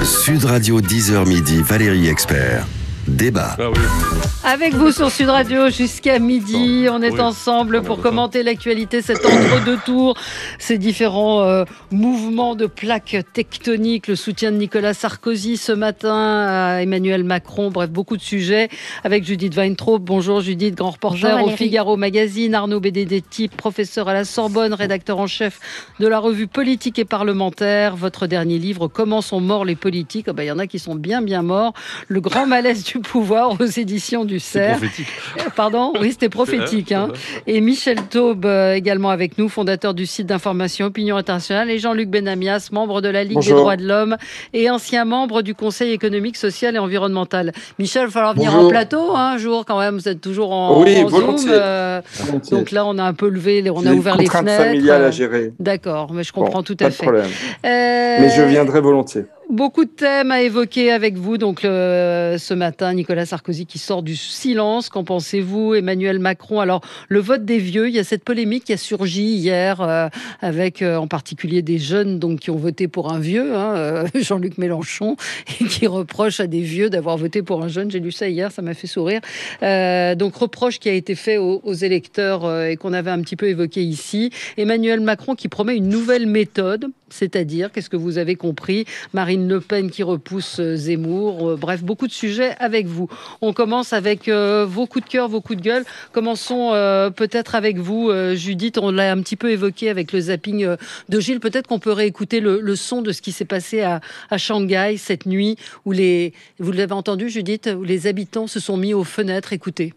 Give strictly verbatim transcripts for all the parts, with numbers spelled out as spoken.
Sud Radio dix heures midi, Valérie Expert. Débat. Ah oui. Avec vous sur Sud Radio jusqu'à midi, on est oui. ensemble pour commenter l'actualité, cet entre-deux tours, ces différents euh, mouvements de plaques tectoniques, le soutien de Nicolas Sarkozy ce matin à Emmanuel Macron, bref, beaucoup de sujets avec Judith Weintraub. Bonjour Judith, grand reporter Bonjour, au Figaro Magazine, Arnaud Benedetti, professeur à la Sorbonne, rédacteur en chef de la revue Politique et Parlementaire. Votre dernier livre, Comment sont morts les politiques? Oh ben, il y en a qui sont bien bien morts. Le grand malaise du pouvoir aux éditions du Cerf. Prophétique. Pardon, oui, c'était prophétique. Hein. Et Michel Taube, euh, également avec nous, fondateur du site d'information Opinion Internationale, et Jean-Luc Benamias, membre de la Ligue Bonjour. des droits de l'homme et ancien membre du Conseil économique, social et environnemental. Michel, il va falloir venir Bonjour. en plateau hein, un jour quand même. Vous êtes toujours en, Oui, en Zoom. volontiers. euh, Volontiers. donc là, on a un peu levé, on a J'ai ouvert des les contraintes fenêtres. familiales euh, à gérer. D'accord, mais je comprends Bon, tout pas à de fait. problème. Euh, Mais je viendrai volontiers. Beaucoup de thèmes à évoquer avec vous. Donc euh, ce matin, Nicolas Sarkozy qui sort du silence. Qu'en pensez-vous? Emmanuel Macron. Alors le vote des vieux, il y a cette polémique qui a surgi hier euh, avec euh, en particulier des jeunes donc qui ont voté pour un vieux, hein, euh, Jean-Luc Mélenchon, et qui reproche à des vieux d'avoir voté pour un jeune. J'ai lu ça hier, ça m'a fait sourire. Euh, donc reproche qui a été fait aux, aux électeurs euh, et qu'on avait un petit peu évoqué ici. Emmanuel Macron qui promet une nouvelle méthode. C'est-à-dire, qu'est-ce que vous avez compris? Marine Le Pen qui repousse Zemmour. Euh, bref, beaucoup de sujets avec vous. On commence avec euh, vos coups de cœur, vos coups de gueule. Commençons euh, peut-être avec vous, euh, Judith. On l'a un petit peu évoqué avec le zapping euh, de Gilles. Peut-être qu'on peut réécouter le, le son de ce qui s'est passé à, à Shanghai cette nuit, où les, vous l'avez entendu, Judith, où les habitants se sont mis aux fenêtres. Écoutez.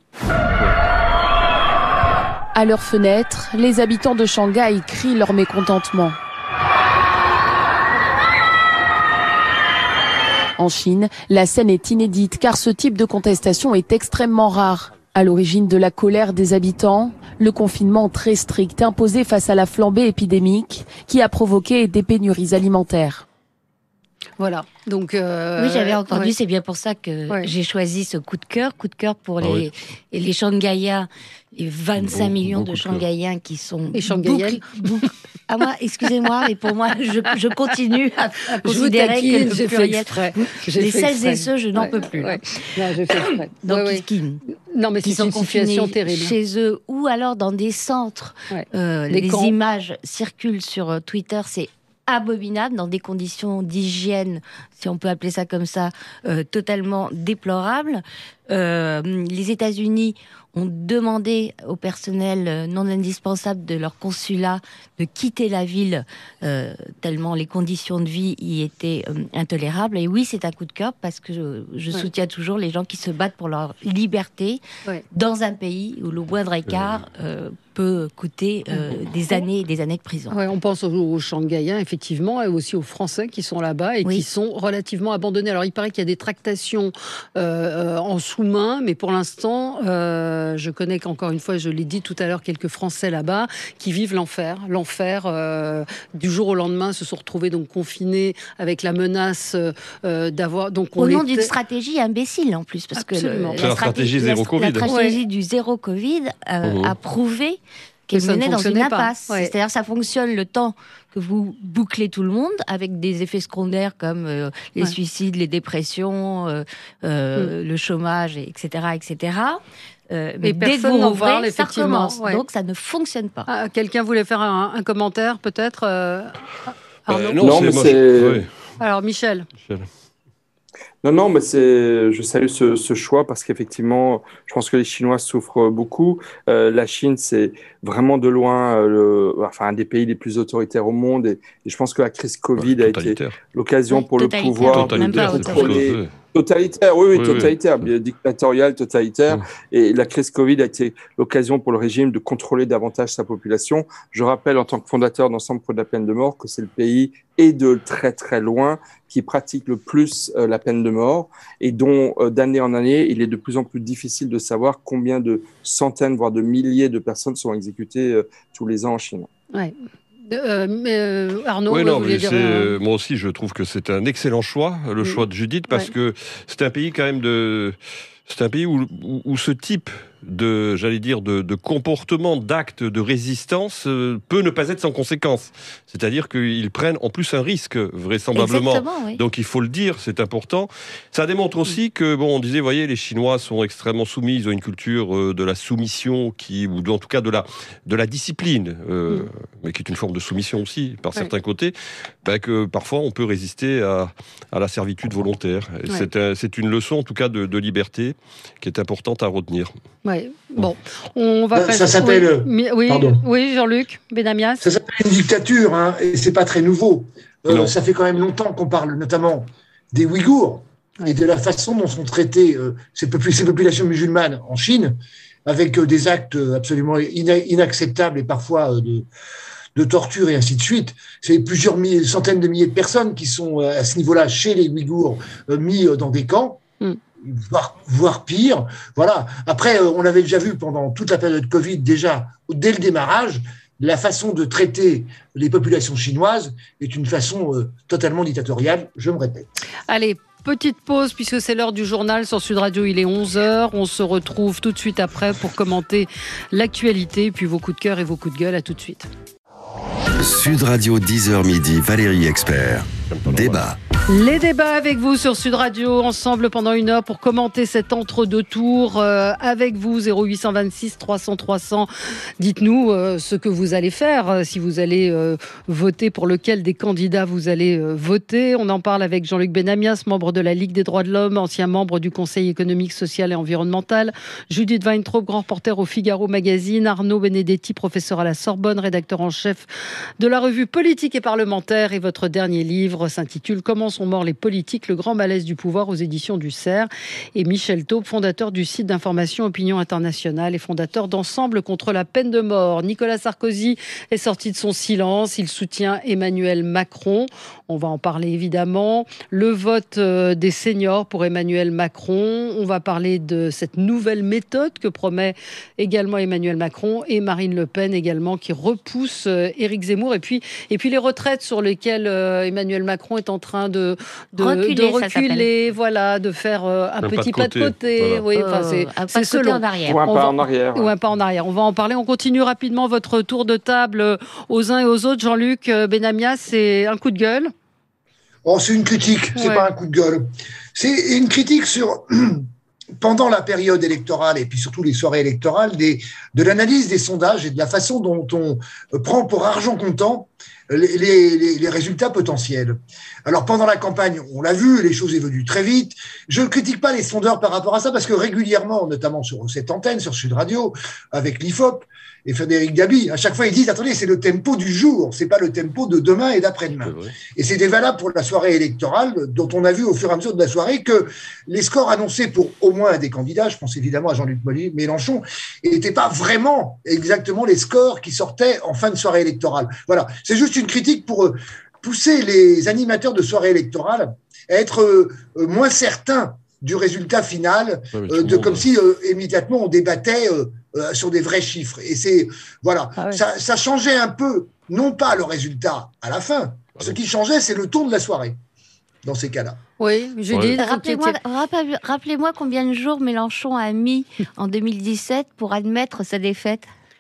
À leurs fenêtres, les habitants de Shanghai crient leur mécontentement. En Chine, la scène est inédite car ce type de contestation est extrêmement rare. À l'origine de la colère des habitants, le confinement très strict imposé face à la flambée épidémique qui a provoqué des pénuries alimentaires. Voilà. Donc, euh, oui, j'avais entendu, ouais. c'est bien pour ça que Ouais. j'ai choisi ce coup de cœur. Coup de cœur pour les, Ah oui. et les Shanghaïens, les vingt-cinq Bon, millions bon de coup de cœur. Shanghaïens qui sont Et Shanghaïennes. bouclés- bouc- Ah moi, excusez-moi, mais pour moi, je, je continue à, à Je vous considérer taquine, que le j'ai fait pluriel, exprès. J'ai les fait celles exprès. et ceux, je n'en Ouais, peux plus. là. ouais. Non, j'ai fait exprès. Donc, Ouais, ouais. qui, Non, mais qui c'est sont une situation confinés terrible. chez eux ou alors dans des centres. Ouais. Euh, Des les camps. images circulent sur euh, Twitter, c'est abominable, dans des conditions d'hygiène, si on peut appeler ça comme ça, euh, totalement déplorables. Euh, les États-Unis ont demandé au personnel non indispensable de leur consulat de quitter la ville, euh, tellement les conditions de vie y étaient euh, intolérables. Et oui, c'est un coup de cœur parce que je, je Ouais. soutiens toujours les gens qui se battent pour leur liberté Ouais. dans un pays où le moindre écart euh, peut coûter euh, des années et des années de prison. Ouais, on pense aux, aux Shanghaïens, effectivement, et aussi aux Français qui sont là-bas et Oui. qui sont relativement abandonnés. Alors, il paraît qu'il y a des tractations euh, en sous-main, mais pour l'instant, euh, je connais qu'encore une fois, je l'ai dit tout à l'heure, quelques Français là-bas qui vivent l'enfer. L'enfer, euh, du jour au lendemain, se sont retrouvés donc confinés avec la menace euh, d'avoir... Donc, on Au nom les d'une ta- stratégie imbécile en plus, parce Absolument. que C'est la stratégie zéro la, Covid. la stratégie du zéro Covid euh, Mhm. a prouvé Que qu'elle ça ne menait dans une fonctionnait pas. impasse. Ouais. C'est-à-dire ça fonctionne le temps que vous bouclez tout le monde avec des effets secondaires comme euh, les Ouais. suicides, les dépressions, euh, euh, le chomage, et cetera, et cetera. Euh, mais Et dès que personne vous n'en rouvrez, parle, ça effectivement. recommence. Ouais. Donc ça ne fonctionne pas. Ah, quelqu'un voulait faire un, un commentaire, peut-être euh, Arnaud Euh, Non, mais moi, c'est- je- oui, Alors, Michel. Michel. Non, non, mais c'est, je salue ce, ce choix parce qu'effectivement, je pense que les Chinois souffrent beaucoup. Euh, la Chine, c'est vraiment de loin euh, le, enfin, un des pays les plus autoritaires au monde et, et je pense que la crise Covid a été Totalitaire. l'occasion Oui, pour le totalitaire. pouvoir de, Même de pas Totalitaire, c'est contrôler. plus que- Totalitaire, oui, oui, Oui, oui. totalitaire, bien dictatorial, totalitaire. Mm. Et la crise Covid a été l'occasion pour le régime de contrôler davantage sa population. Je rappelle, en tant que fondateur d'Ensemble pour la peine de mort, que c'est le pays, et de très très loin, qui pratique le plus euh, la peine de mort, et dont euh, d'année en année, il est de plus en plus difficile de savoir combien de centaines, voire de milliers de personnes sont exécutées euh, tous les ans en Chine. Ouais. Euh, mais, euh, Arnaud, Oui, ouais, non, vous vouliez mais dire c'est, euh, euh, moi aussi, je trouve que c'est un excellent choix, le Mm. choix de Judith, parce Ouais. que c'est un pays quand même de, c'est un pays où, où, où ce type de, j'allais dire, de, de comportement, d'actes de résistance euh, peut ne pas être sans conséquence. C'est-à-dire qu'ils prennent en plus un risque, vraisemblablement. Oui. Donc il faut le dire, c'est important. Ça démontre aussi que, bon, on disait, vous voyez, les Chinois sont extrêmement soumis, ils ont une culture euh, de la soumission, qui, ou en tout cas de la, de la discipline, euh, mm. mais qui est une forme de soumission aussi, par oui. certains côtés, ben, que parfois on peut résister à, à la servitude volontaire. Oui. C'est, un, c'est une leçon, en tout cas, de, de liberté, qui est importante à retenir. Oui, bon, on va... Ça, ça s'appelle... Oui, oui, Pardon. Oui, Jean-Luc Benamias. Ça s'appelle une dictature, hein, et c'est pas très nouveau. Euh, ça fait quand même longtemps qu'on parle notamment des Ouïghours et de la façon dont sont traitées euh, ces, popul- ces populations musulmanes en Chine, avec euh, des actes absolument ina- inacceptables et parfois euh, de, de torture et ainsi de suite. C'est plusieurs milliers, centaines de milliers de personnes qui sont euh, à ce niveau-là, chez les Ouïghours, euh, mis euh, dans des camps. Mm. Voire, voire pire. Voilà. Après, euh, on l'avait déjà vu pendant toute la période Covid, déjà, dès le démarrage, la façon de traiter les populations chinoises est une façon euh, totalement dictatoriale, je me répète. Allez, petite pause puisque c'est l'heure du journal sur Sud Radio, il est onze heures. On se retrouve tout de suite après pour commenter l'actualité, puis vos coups de cœur et vos coups de gueule. À tout de suite. Sud Radio, dix heures midi, Valérie Expert. Débat. Les débats avec vous sur Sud Radio, ensemble pendant une heure pour commenter cet entre-deux tours euh, avec vous, zéro huit deux six trois cents trois cents. Dites-nous euh, ce que vous allez faire, euh, si vous allez euh, voter, pour lequel des candidats vous allez euh, voter. On en parle avec Jean-Luc Benamias, membre de la Ligue des droits de l'homme, ancien membre du Conseil économique, social et environnemental. Judith Weintraub, grand reporter au Figaro Magazine. Arnaud Benedetti, professeur à la Sorbonne, rédacteur en chef de la revue Politique et parlementaire. Et votre dernier livre s'intitule « Comment sont morts les politiques, le grand malaise du pouvoir » aux éditions du Cerf. Et Michel Taube, fondateur du site d'information Opinion Internationale et fondateur d'Ensemble contre la peine de mort. Nicolas Sarkozy est sorti de son silence. Il soutient Emmanuel Macron. On va en parler évidemment. Le vote des seniors pour Emmanuel Macron. On va parler de cette nouvelle méthode que promet également Emmanuel Macron, et Marine Le Pen également, qui repousse Éric Zemmour. Et puis, et puis les retraites sur lesquelles Emmanuel Macron est en train de, de reculer, de reculer voilà, de faire un, un petit pas de côté. Pas de côté. Voilà. Oui, enfin, c'est, un c'est pas de côté en arrière. Ou un On pas va, en arrière. Ou un pas en arrière. On va en parler. On continue rapidement votre tour de table aux uns et aux autres. Jean-Luc Benamias, c'est un coup de gueule. Oh, c'est une critique, c'est ouais. pas un coup de gueule. C'est une critique sur, pendant la période électorale et puis surtout les soirées électorales, des, de l'analyse des sondages et de la façon dont on prend pour argent comptant les, les, les résultats potentiels. Alors, pendant la campagne, on l'a vu, les choses évoluent très vite. Je ne critique pas les sondeurs par rapport à ça, parce que régulièrement, notamment sur cette antenne, sur Sud Radio, avec l'I F O P et Frédéric Dabi, à chaque fois, ils disent, attendez, c'est le tempo du jour, c'est pas le tempo de demain et d'après-demain. Et c'était valable pour la soirée électorale, dont on a vu au fur et à mesure de la soirée que les scores annoncés pour au moins un des candidats, je pense évidemment à Jean-Luc Mélenchon, n'étaient pas vraiment exactement les scores qui sortaient en fin de soirée électorale. Voilà. C'est juste une critique pour pousser les animateurs de soirée électorale à être euh, moins certains du résultat final, euh, de, comme si euh, immédiatement on débattait euh, euh, sur des vrais chiffres. Et c'est voilà, ah ouais. ça, ça changeait un peu, non pas le résultat à la fin. Ah Ce qui changeait, c'est le ton de la soirée dans ces cas-là. Oui, Judith. Ouais. Rappelez-moi, rappelez, rappelez-moi combien de jours Mélenchon a mis en deux mille dix-sept pour admettre sa défaite.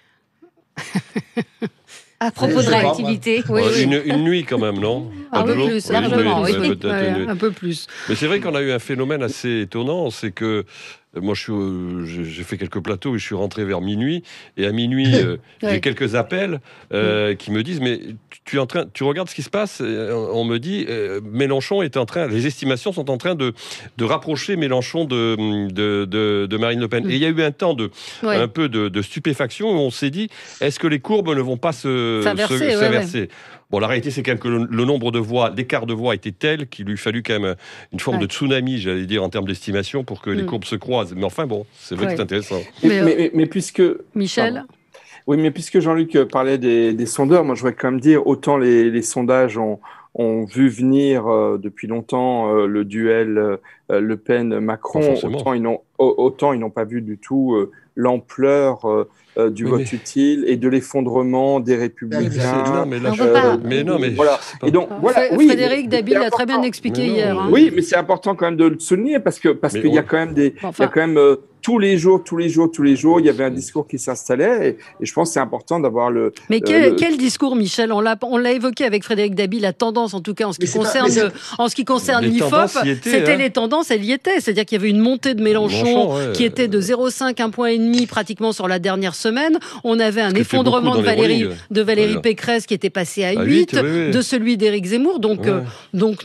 À propos de réactivité. Oui, oui. Une, une nuit quand même, non? Un peu plus, largement, oui. Oui. Ouais, un peu plus. Mais c'est vrai qu'on a eu un phénomène assez étonnant, c'est que moi, je suis, j'ai fait quelques plateaux et je suis rentré vers minuit. Et à minuit, euh, ouais. j'ai quelques appels euh, mmh. qui me disent, mais tu, es en train, tu regardes ce qui se passe. On me dit, euh, Mélenchon est en train, les estimations sont en train de, de rapprocher Mélenchon de, de, de, de Marine Le Pen. Mmh. Et il y a eu un temps de, ouais. un peu de, de stupéfaction où on s'est dit, est-ce que les courbes ne vont pas se, s'inverser, se, ouais, s'inverser ouais. Bon, la réalité, c'est quand même que le, le nombre de voix, l'écart de voix était tel qu'il lui fallut quand même une forme ouais. de tsunami, j'allais dire, en termes d'estimation, pour que mmh. les courbes se croisent. Mais enfin, bon, c'est vrai ouais. que c'est intéressant. Mais, mais, mais, mais puisque... Michel pardon. Oui, mais puisque Jean-Luc parlait des, des sondeurs, moi, je voudrais quand même dire, autant les, les sondages ont, ont vu venir euh, depuis longtemps euh, le duel euh, Le Pen-Macron, autant ils, n'ont, autant ils n'ont pas vu du tout euh, l'ampleur... Euh, Euh, du oui, vote mais... utile et de l'effondrement des Républicains. Non, mais là, je... euh, mais non, mais voilà. Pas... Et donc, voilà. Fr- oui, Frédéric Dabi l'a très bien expliqué non, hier. Hein. Oui, mais c'est important quand même de le souligner parce que parce mais qu'il ouais. y a quand même des, enfin... il y a quand même euh, tous les jours, tous les jours, tous les jours, il y avait un discours qui s'installait et, et je pense que c'est important d'avoir le... Mais euh, quel, le... quel discours, Michel? On l'a, on l'a évoqué avec Frédéric Dabi, la tendance, en tout cas, en ce qui mais concerne, pas, le, en ce qui concerne l'I F O P, c'était hein. les tendances, elles y étaient. C'est-à-dire qu'il y avait une montée de Mélenchon, Mélenchon ouais. qui était de zéro virgule cinq, un point et demi pratiquement sur la dernière semaine. On avait un effondrement de Valérie, de Valérie voilà. Pécresse qui était passé à, à huit, huit oui, oui. de celui d'Éric Zemmour. Donc, ouais. euh, donc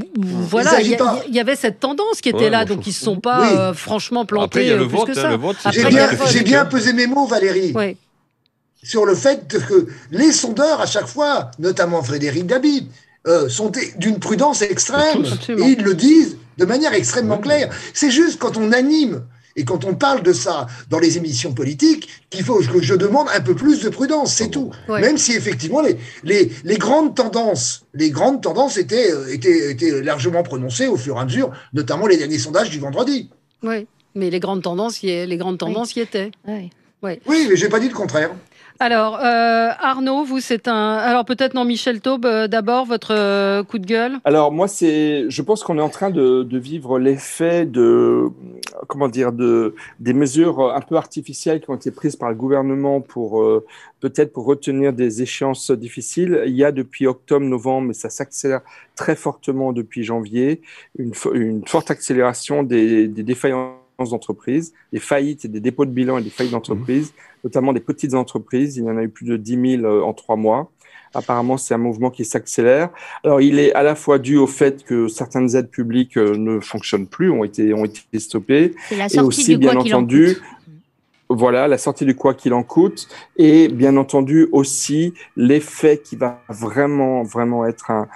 voilà, il y, y, y avait cette tendance qui était ouais, là, donc ils ne se sont pas oui. euh, franchement plantés Après, il y a le plus vote, que ça. Le vote, Après, j'ai bien, j'ai bien pesé mes mots, Valérie, ouais. sur le fait que les sondeurs, à chaque fois, notamment Frédéric Dabi, euh, sont d'une prudence extrême. Absolument. Et ils le disent de manière extrêmement oui. claire. C'est juste quand on anime et quand on parle de ça dans les émissions politiques qu'il faut que je demande un peu plus de prudence, c'est tout. Ouais. Même si effectivement les, les, les grandes tendances, les grandes tendances étaient, étaient, étaient largement prononcées au fur et à mesure, notamment les derniers sondages du vendredi. Oui, mais les grandes tendances y, les grandes tendances oui. y étaient. Oui. Ouais. Oui, mais j'ai pas dit le contraire. Alors, euh, Arnaud, vous, c'est un... Alors, peut-être, non, Michel Taube, euh, d'abord, votre euh, coup de gueule. Alors, moi, c'est... Je pense qu'on est en train de, de vivre l'effet de... Comment dire de, des mesures un peu artificielles qui ont été prises par le gouvernement pour... Euh, peut-être pour retenir des échéances difficiles. Il y a depuis octobre, novembre, mais ça s'accélère très fortement depuis janvier, une, une forte accélération des, des défaillances d'entreprises, des faillites et des dépôts de bilan et des faillites d'entreprises, mmh. notamment des petites entreprises. Il y en a eu plus de dix mille en trois mois. Apparemment, c'est un mouvement qui s'accélère. Alors, il est à la fois dû au fait que certaines aides publiques ne fonctionnent plus, ont été, ont été stoppées. C'est la sortie et aussi, du bien quoi entendu, voilà, la sortie du quoi qu'il en coûte et bien entendu aussi l'effet qui va vraiment, vraiment être un,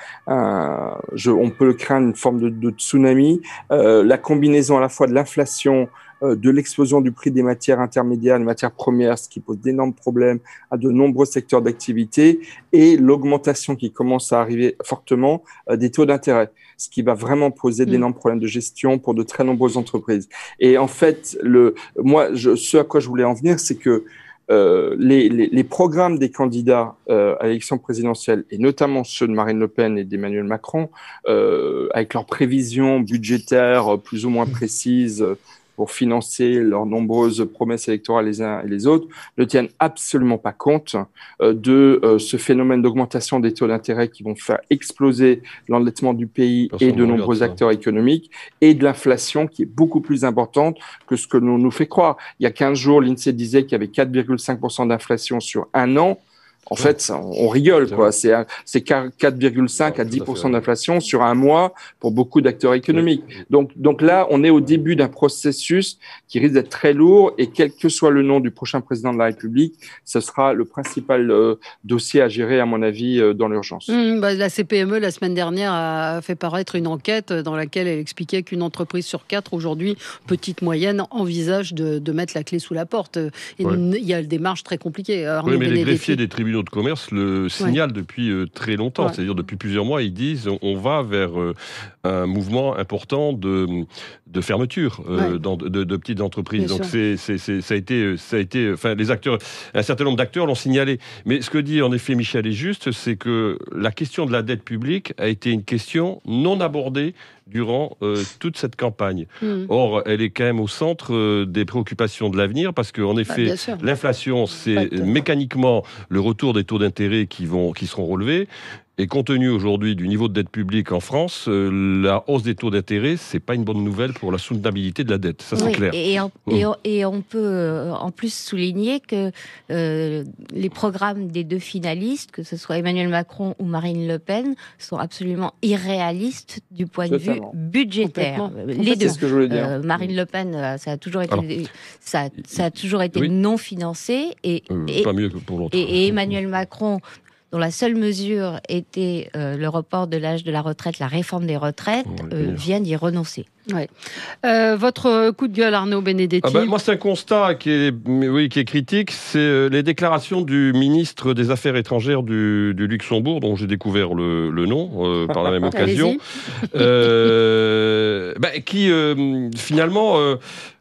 un je, on peut le craindre, une forme de, de tsunami, euh, la combinaison à la fois de l'inflation, euh, de l'explosion du prix des matières intermédiaires, des matières premières, ce qui pose d'énormes problèmes à de nombreux secteurs d'activité et l'augmentation qui commence à arriver fortement euh, des taux d'intérêt, ce qui va vraiment poser d'énormes problèmes de gestion pour de très nombreuses entreprises. Et en fait, le, moi, je, ce à quoi je voulais en venir, c'est que euh, les, les, les programmes des candidats euh, à l'élection présidentielle, et notamment ceux de Marine Le Pen et d'Emmanuel Macron, euh, avec leurs prévisions budgétaires plus ou moins précises pour financer leurs nombreuses promesses électorales les uns et les autres, ne tiennent absolument pas compte euh, de euh, ce phénomène d'augmentation des taux d'intérêt qui vont faire exploser l'endettement du pays Personne et de nombreux ça. acteurs économiques et de l'inflation qui est beaucoup plus importante que ce que l'on nous fait croire. Il y a quinze jours, l'INSEE disait qu'il y avait quatre virgule cinq pour cent d'inflation sur un an. En ouais. fait, on rigole, c'est quoi. C'est, c'est quatre virgule cinq à dix pour cent d'inflation sur un mois pour beaucoup d'acteurs économiques. Donc, donc là, on est au début d'un processus qui risque d'être très lourd et quel que soit le nom du prochain président de la République, ce sera le principal euh, dossier à gérer, à mon avis, euh, dans l'urgence. Mmh, bah, la C P M E, la semaine dernière, a fait paraître une enquête dans laquelle elle expliquait qu'une entreprise sur quatre, aujourd'hui, petite, moyenne, envisage de, de mettre la clé sous la porte. Et ouais. Il y a des marges très compliquées. Oui, mais les greffiers des tribunaux de commerce le signalent ouais. depuis euh, très longtemps, ouais. c'est-à-dire depuis plusieurs mois, ils disent on, on va vers euh, un mouvement important de, de fermeture euh, ouais. dans, de, de petites entreprises. Bien Donc c'est, c'est, c'est, ça a été, ça a été, enfin les acteurs, un certain nombre d'acteurs l'ont signalé. Mais ce que dit en effet Michel est juste, c'est que la question de la dette publique a été une question non abordée durant euh, toute cette campagne. Mmh. Or, elle est quand même au centre euh, des préoccupations de l'avenir, parce qu'en effet, bah, l'inflation, c'est mécaniquement le retour des taux d'intérêt qui, vont, qui seront relevés. Et compte tenu aujourd'hui du niveau de dette publique en France, euh, la hausse des taux d'intérêt, c'est pas une bonne nouvelle pour la soutenabilité de la dette. Ça, c'est oui, clair. Et, en, mmh. et, on, et on peut euh, en plus souligner que euh, les programmes des deux finalistes, que ce soit Emmanuel Macron ou Marine Le Pen, sont absolument irréalistes du point de Totalement. vue budgétaire. Les deux. C'est ce que je voulais dire. Euh, Marine Le Pen, ça a toujours été, Alors, ça, ça a toujours été oui. non financé, et, euh, et pas mieux que pour l'autre. Et, et Emmanuel Macron, dont la seule mesure était euh, le report de l'âge de la retraite, la réforme des retraites, euh, vient d'y renoncer. Ouais. Euh, votre coup de gueule, Arnaud Benedetti. Ah ben, moi, c'est un constat qui est, oui, qui est critique. C'est les déclarations du ministre des Affaires étrangères du, du Luxembourg, dont j'ai découvert le, le nom euh, par la même occasion, euh, ben, qui euh, finalement... Euh,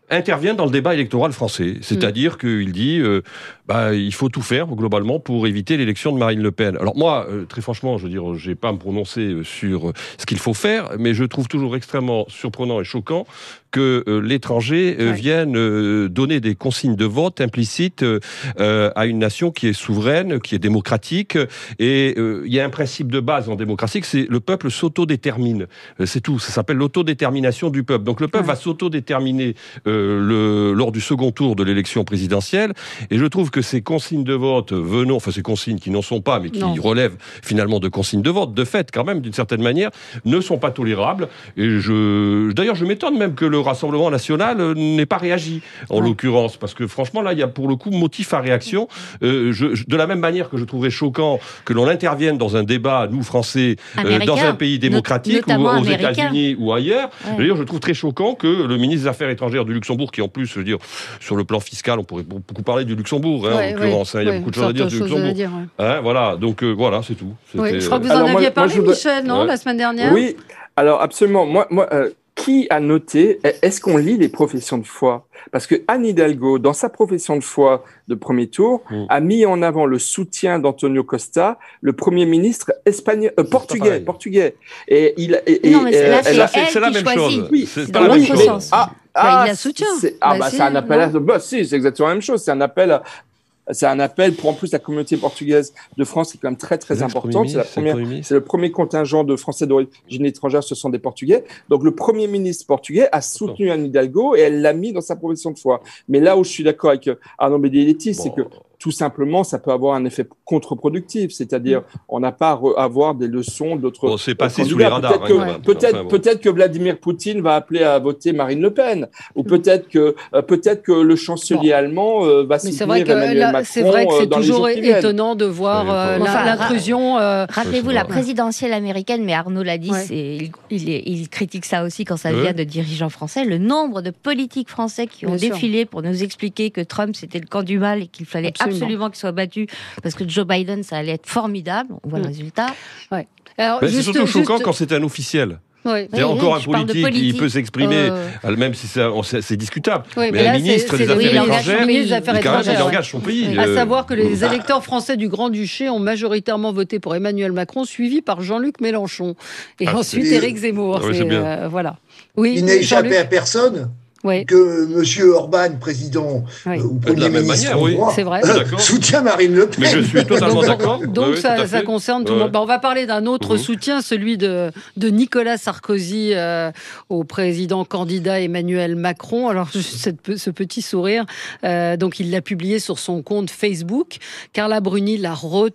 intervient dans le débat électoral français. C'est-à-dire mmh. qu'il dit euh, bah, il faut tout faire, globalement, pour éviter l'élection de Marine Le Pen. Alors moi, euh, très franchement, je veux dire, je n'ai pas à me prononcer sur ce qu'il faut faire, mais je trouve toujours extrêmement surprenant et choquant que euh, l'étranger euh, ouais. vienne euh, donner des consignes de vote implicites euh, à une nation qui est souveraine, qui est démocratique. Et euh, il y a un principe de base en démocratie, c'est le peuple s'autodétermine. Euh, c'est tout. Ça s'appelle l'autodétermination du peuple. Donc le peuple ouais. va s'autodéterminer euh, le, lors du second tour de l'élection présidentielle. Et je trouve que ces consignes de vote venant, enfin ces consignes qui n'en sont pas, mais qui non. relèvent finalement de consignes de vote, de fait quand même, d'une certaine manière, ne sont pas tolérables. Et je, d'ailleurs, je m'étonne même que le Rassemblement national n'ait pas réagi, en ouais. l'occurrence, parce que franchement, là, il y a pour le coup motif à réaction. Euh, je, je, de la même manière que je trouverais choquant que l'on intervienne dans un débat, nous, Français, euh, dans un pays démocratique, ou aux États-Unis ou ailleurs. Ouais. D'ailleurs, je trouve très choquant que le ministre des Affaires étrangères du Luxembourg, qui en plus, je veux dire, sur le plan fiscal, on pourrait beaucoup parler du Luxembourg, hein, ouais, en l'occurrence. Ouais, hein, il y a ouais, beaucoup de choses à dire du Luxembourg. Dire, ouais. hein, voilà, donc euh, voilà, c'est tout. Oui, je crois que vous en alors, aviez moi, parlé, moi, Michel, non, ouais. la semaine dernière. Oui, alors absolument. Moi, moi euh, qui a noté, est-ce qu'on lit les professions de foi ? Parce que Anne Hidalgo, dans sa profession de foi de premier tour, mmh. a mis en avant le soutien d'Antonio Costa, le Premier ministre espagnol, euh, portugais, portugais. Et il, et, non, mais c'est, et, là, c'est, là, c'est, c'est la même choisit. chose. Oui, c'est, c'est pas dans la même l'autre chose. sens. Ah, bah, ah, il la soutient. C'est, ah, bah, bah, c'est, c'est un appel à, bah, si, c'est exactement la même chose. C'est un appel à, C'est un appel pour en plus la communauté portugaise de France qui est quand même très très c'est importante. C'est, la première, c'est, c'est le premier contingent de Français d'origine étrangère, ce sont des Portugais. Donc le Premier ministre portugais a soutenu Anne Hidalgo et elle l'a mis dans sa profession de foi. Mais là où je suis d'accord avec Arnaud Benedetti, bon. c'est que tout simplement, ça peut avoir un effet contre-productif, c'est-à-dire on n'a pas à avoir des leçons d'autres. Bon, c'est passé sous les radars. Peut-être, hein, que, peut-être, enfin, bon. peut-être que Vladimir Poutine va appeler à voter Marine Le Pen, ou peut-être que euh, peut-être que le chancelier bon. allemand euh, va Mais soutenir Emmanuel là, Macron. C'est vrai que c'est euh, toujours étonnant de voir oui, euh, enfin, l'intrusion. Euh... Rappelez-vous la présidentielle américaine, mais Arnaud l'a dit, ouais. c'est, il, il, il critique ça aussi quand ça vient ouais. de dirigeants français. Le nombre de politiques français qui ont Bien défilé sûr. pour nous expliquer que Trump c'était le camp du mal et qu'il fallait absolument, absolument qu'il soit battu. Parce que Joe Biden, ça allait être formidable. On voit mmh. le résultat. Ouais. Alors, ben, juste, c'est surtout juste... choquant quand c'est un officiel. Oui. C'est oui, encore oui, un politique, politique, il peut s'exprimer, euh... même si ça, on, c'est, c'est discutable. Oui, mais, mais là, un ministre c'est, c'est des Affaires étrangères, oui, il, affaires étrangères, il engage son pays. Oui. Euh... À savoir que les électeurs français du Grand-Duché ont majoritairement voté pour Emmanuel Macron, suivi par Jean-Luc Mélenchon. Et ah, ensuite c'est... Éric Zemmour. Oui, c'est bien. Euh, voilà. Oui, il n'a échappé à personne. Oui. Que M. Orban, président oui. euh, ou Premier ministre manière, oui. c'est vrai. Euh, soutient Marine Le Pen. Mais je suis totalement d'accord. Donc oui, ça, ça concerne tout le monde. Bah, on va parler d'un autre mmh. soutien, celui de, de Nicolas Sarkozy euh, au président candidat Emmanuel Macron. Alors, cette, ce petit sourire, euh, donc il l'a publié sur son compte Facebook. Carla Bruni l'a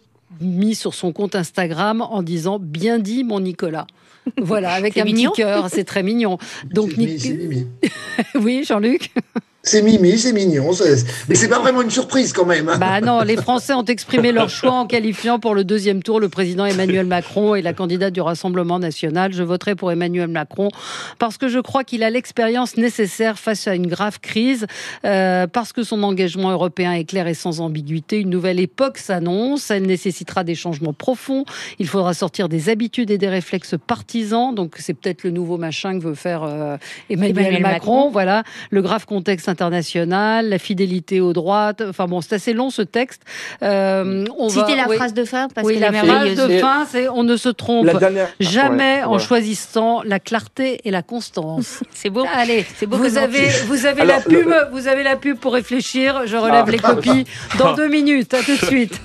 remis sur son compte Instagram en disant « Bien dit, mon Nicolas ». Voilà, avec c'est un mignon. Petit cœur, c'est très mignon. Donc, c'est, Nic... c'est Mimi. Oui, Jean-Luc. C'est Mimi, c'est mignon, c'est... mais c'est pas vraiment une surprise quand même. Hein. Bah non, les Français ont exprimé leur choix en qualifiant pour le deuxième tour le président Emmanuel Macron et la candidate du Rassemblement national. Je voterai pour Emmanuel Macron parce que je crois qu'il a l'expérience nécessaire face à une grave crise, euh, parce que son engagement européen est clair et sans ambiguïté. Une nouvelle époque s'annonce, elle nécessitera des changements profonds. Il faudra sortir des habitudes et des réflexes partisans. Donc c'est peut-être le nouveau machin que veut faire euh, Emmanuel, Emmanuel Macron. Macron. Voilà, le grave contexte internationale, la fidélité aux droites. Enfin bon, c'est assez long ce texte. Euh, on Citez va, la oui. phrase de fin parce oui, que la phrase de fin, c'est on ne se trompe dernière... jamais ouais, en ouais. choisissant la clarté et la constance. C'est beau. Allez, c'est beau. Vous avez, vous avez Alors, la pub, le... vous avez la pub pour réfléchir. Je relève ah, les copies dans deux minutes. À tout de suite.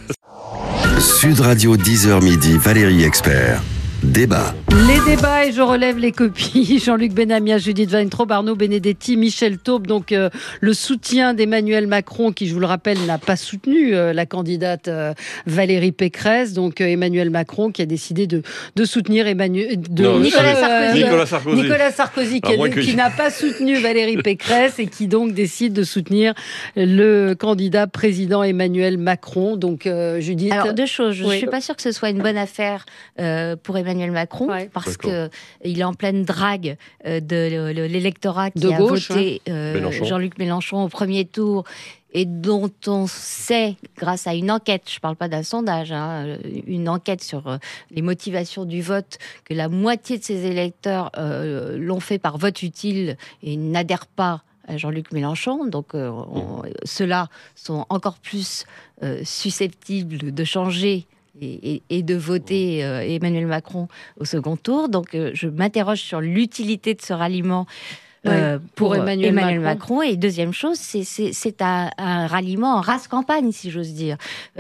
Sud Radio dix heures midi, Valérie Expert. Débat. Les débats et je relève les copies. Jean-Luc Benamia, Judith Weintraub, Arnaud Benedetti, Michel Taube. Donc euh, le soutien d'Emmanuel Macron, qui je vous le rappelle n'a pas soutenu euh, la candidate euh, Valérie Pécresse. Donc euh, Emmanuel Macron qui a décidé de, de soutenir Emmanuel, de, non, Nicolas, Sarkozy. Euh, Nicolas Sarkozy. Nicolas Sarkozy qui, a, que... qui n'a pas soutenu Valérie Pécresse et qui donc décide de soutenir le candidat président Emmanuel Macron. Donc euh, Judith. Alors deux choses. Je ne oui. suis pas sûre que ce soit une bonne affaire euh, pour Emmanuel Emmanuel Macron, ouais. parce qu'il est en pleine drague euh, de, de l'électorat qui de a gauche, voté euh, Mélenchon. Jean-Luc Mélenchon au premier tour et dont on sait, grâce à une enquête, je ne parle pas d'un sondage, hein, une enquête sur euh, les motivations du vote, que la moitié de ces électeurs euh, l'ont fait par vote utile et n'adhèrent pas à Jean-Luc Mélenchon. Donc, euh, on, ceux-là sont encore plus euh, susceptibles de changer et, et, et de voter euh, Emmanuel Macron au second tour. Donc, euh, je m'interroge sur l'utilité de ce ralliement Euh, ouais, pour, pour Emmanuel, Emmanuel Macron. Macron. Et deuxième chose, c'est, c'est, c'est un, un ralliement en race campagne, si j'ose dire.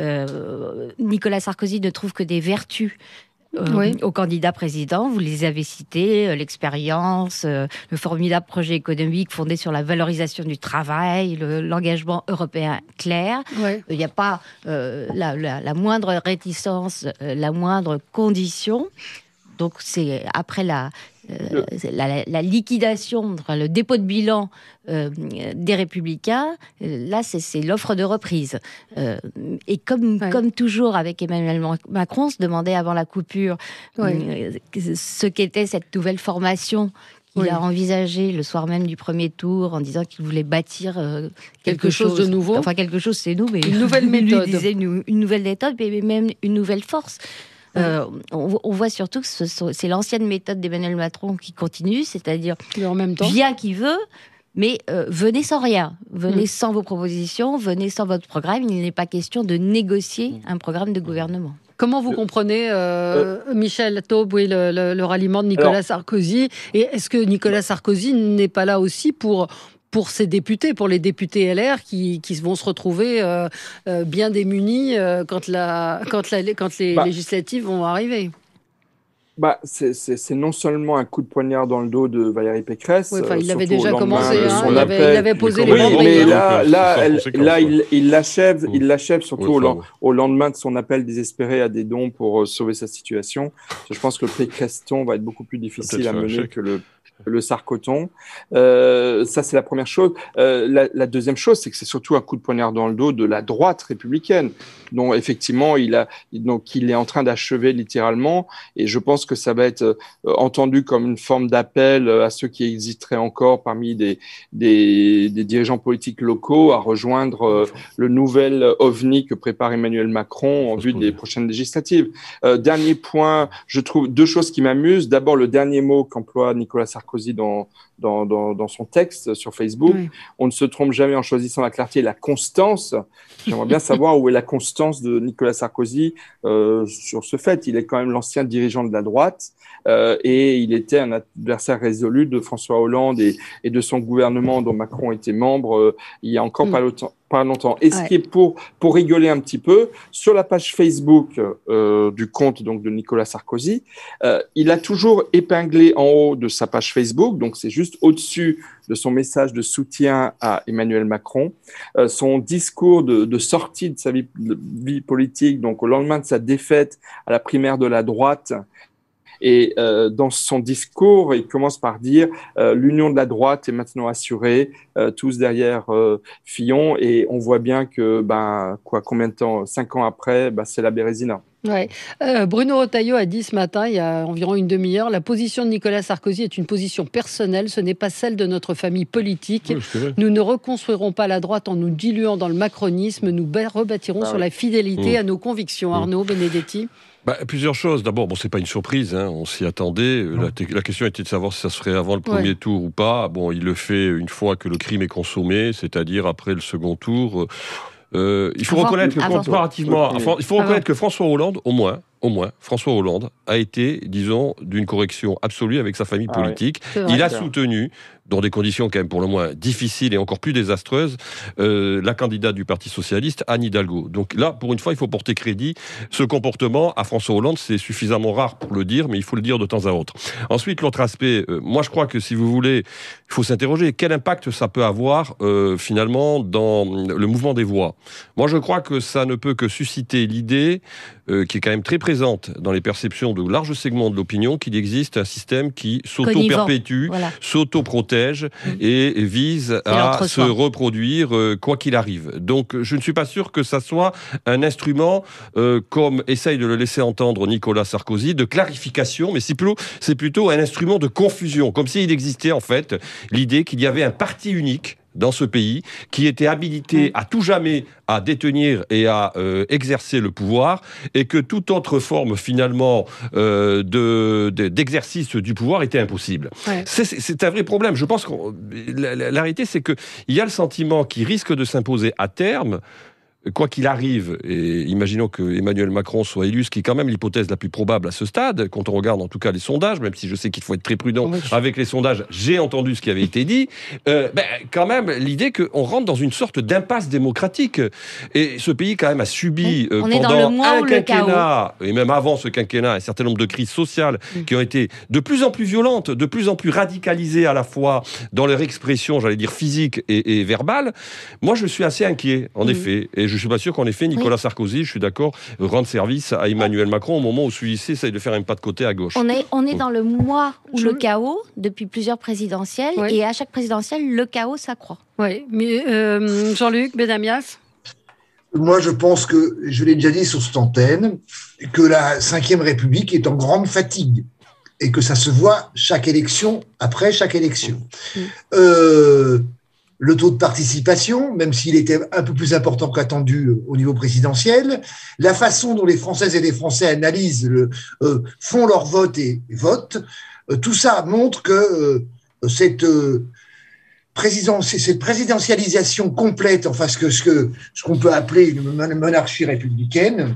Euh, Nicolas Sarkozy ne trouve que des vertus euh, oui. au candidat président. Vous les avez cités, l'expérience, euh, le formidable projet économique fondé sur la valorisation du travail, le, l'engagement européen clair. Il ouais. n'y a pas euh, la, la, la moindre réticence, euh, la moindre condition. Donc c'est après la, euh, la, la liquidation, enfin, le dépôt de bilan euh, des Républicains, là c'est, c'est l'offre de reprise. Euh, et comme, ouais. comme toujours avec Emmanuel Macron, on se demandait avant la coupure ouais. euh, ce qu'était cette nouvelle formation qu'il oui. a envisagé le soir même du premier tour en disant qu'il voulait bâtir euh, quelque, quelque chose, chose de nouveau. Enfin quelque chose c'est nous, mais une nouvelle méthode. Lui disait une, une nouvelle méthode, mais même une nouvelle force. Euh, on, on voit surtout que ce sont, c'est l'ancienne méthode d'Emmanuel Macron qui continue, c'est-à-dire en même temps. Vient qui veut, mais euh, venez sans rien, venez mmh. sans vos propositions, venez sans votre programme. Il n'est pas question de négocier un programme de gouvernement. Comment vous comprenez, euh, euh, Michel Taube, oui, le, le, le ralliement de Nicolas alors, Sarkozy ? Et est-ce que Nicolas Sarkozy n'est pas là aussi pour... pour ces députés, pour les députés L R qui, qui vont se retrouver euh, euh, bien démunis euh, quand, la, quand, la, quand les bah, législatives vont arriver. Bah, c'est, c'est, c'est non seulement un coup de poignard dans le dos de Valérie Pécresse. Oui, il avait déjà commencé, hein, il, avait, il avait posé les membres. Oui, mais là, là, elle, là il, il l'achève, il l'achève surtout oui, au, au lendemain de son appel désespéré à des dons pour sauver sa situation. Je pense que le Pécresseton va être beaucoup plus difficile à mener que le le Sarkoton. Euh, ça, c'est la première chose. Euh, la, la deuxième chose, c'est que c'est surtout un coup de poignard dans le dos de la droite républicaine, dont effectivement, il a, donc, il est en train d'achever littéralement. Et je pense que ça va être euh, entendu comme une forme d'appel à ceux qui existeraient encore parmi des, des, des dirigeants politiques locaux à rejoindre euh, le nouvel ovni que prépare Emmanuel Macron en vue des prochaines législatives. Euh, dernier point, je trouve deux choses qui m'amusent. D'abord, le dernier mot qu'emploie Nicolas Sarkozy Dans, dans, dans, dans son texte sur Facebook. Oui. On ne se trompe jamais en choisissant la clarté et la constance. J'aimerais bien savoir où est la constance de Nicolas Sarkozy euh, sur ce fait. Il est quand même l'ancien dirigeant de la droite euh, et il était un adversaire résolu de François Hollande et, et de son gouvernement dont Macron était membre euh, il y a encore mmh. pas longtemps. Pas longtemps. Et ce ouais. qui est pour pour rigoler un petit peu, sur la page Facebook euh, du compte donc de Nicolas Sarkozy, euh, il a toujours épinglé en haut de sa page Facebook, donc c'est juste au-dessus de son message de soutien à Emmanuel Macron, euh, son discours de, de sortie de sa vie, de vie politique, donc au lendemain de sa défaite à la primaire de la droite. Et euh, dans son discours, il commence par dire euh, l'union de la droite est maintenant assurée, euh, tous derrière euh, Fillon, et on voit bien que ben quoi, combien de temps, cinq ans après, ben, c'est la Bérésina. Ouais. Euh, Bruno Retailleau a dit ce matin, il y a environ une demi-heure, la position de Nicolas Sarkozy est une position personnelle, ce n'est pas celle de notre famille politique. Oui, nous ne reconstruirons pas la droite en nous diluant dans le macronisme, nous rebâtirons ah, sur oui. la fidélité mmh. à nos convictions. Mmh. Arnaud Benedetti. Bah, plusieurs choses. D'abord, bon, c'est pas une surprise, hein, on s'y attendait. La, t- la question était de savoir si ça se ferait avant le premier ouais. tour ou pas. Bon, il le fait une fois que le crime est consommé, c'est-à-dire après le second tour. Euh, il faut avant, reconnaître que comparativement, enfin, il faut reconnaître avant. que François Hollande, au moins, au moins, François Hollande a été, disons, d'une correction absolue avec sa famille ah politique. Oui. Il a soutenu, dans des conditions quand même pour le moins difficiles et encore plus désastreuses, euh, la candidate du Parti Socialiste, Anne Hidalgo. Donc là, pour une fois, il faut porter crédit. Ce comportement à François Hollande, c'est suffisamment rare pour le dire, mais il faut le dire de temps à autre. Ensuite, l'autre aspect, euh, moi je crois que si vous voulez, il faut s'interroger, quel impact ça peut avoir euh, finalement dans le mouvement des voix. Moi je crois que ça ne peut que susciter l'idée, euh, qui est quand même très présente dans les perceptions de larges segments de l'opinion, qu'il existe un système qui s'auto-perpétue, voilà. s'auto-protège, Mmh. et vise à se reproduire euh, quoi qu'il arrive. Donc je ne suis pas sûr que ça soit un instrument, euh, comme essaye de le laisser entendre Nicolas Sarkozy, de clarification, mais c'est plutôt, c'est plutôt un instrument de confusion, comme s'il existait en fait l'idée qu'il y avait un parti unique dans ce pays qui était habilité à tout jamais à détenir et à euh, exercer le pouvoir, et que toute autre forme finalement euh, de, de, d'exercice du pouvoir était impossible. Ouais. C'est, c'est un vrai problème. Je pense que la, la, la réalité, c'est qu'il y a le sentiment qui risque de s'imposer à terme, quoi qu'il arrive, et imaginons que Emmanuel Macron soit élu, ce qui est quand même l'hypothèse la plus probable à ce stade, quand on regarde en tout cas les sondages, même si je sais qu'il faut être très prudent oui. avec les sondages, j'ai entendu ce qui avait été dit, euh, ben, quand même l'idée qu'on rentre dans une sorte d'impasse démocratique. Et ce pays quand même a subi euh, pendant un quinquennat, et même avant ce quinquennat, un certain nombre de crises sociales mmh. qui ont été de plus en plus violentes, de plus en plus radicalisées à la fois dans leur expression, j'allais dire physique et, et verbale. Moi je suis assez inquiet, en mmh. effet, et je ne suis pas sûr qu'en effet, Nicolas oui. Sarkozy, je suis d'accord, rende service à Emmanuel Macron au moment où celui-ci essaye de faire un pas de côté à gauche. On est, on est dans le mois où je... le chaos, depuis plusieurs présidentielles, oui. et à chaque présidentielle, le chaos s'accroît. Oui, mais euh, Jean-Luc Benamias ? Moi, je pense que, je l'ai déjà dit sur cette antenne, que la cinquième République est en grande fatigue et que ça se voit chaque élection après chaque élection. Mmh. Euh... Le taux de participation, même s'il était un peu plus important qu'attendu au niveau présidentiel, la façon dont les Françaises et les Français analysent, le, euh, font leur vote et, et votent, euh, tout ça montre que euh, cette, euh, président, cette présidentialisation complète, enfin ce que ce que ce qu'on peut appeler une monarchie républicaine,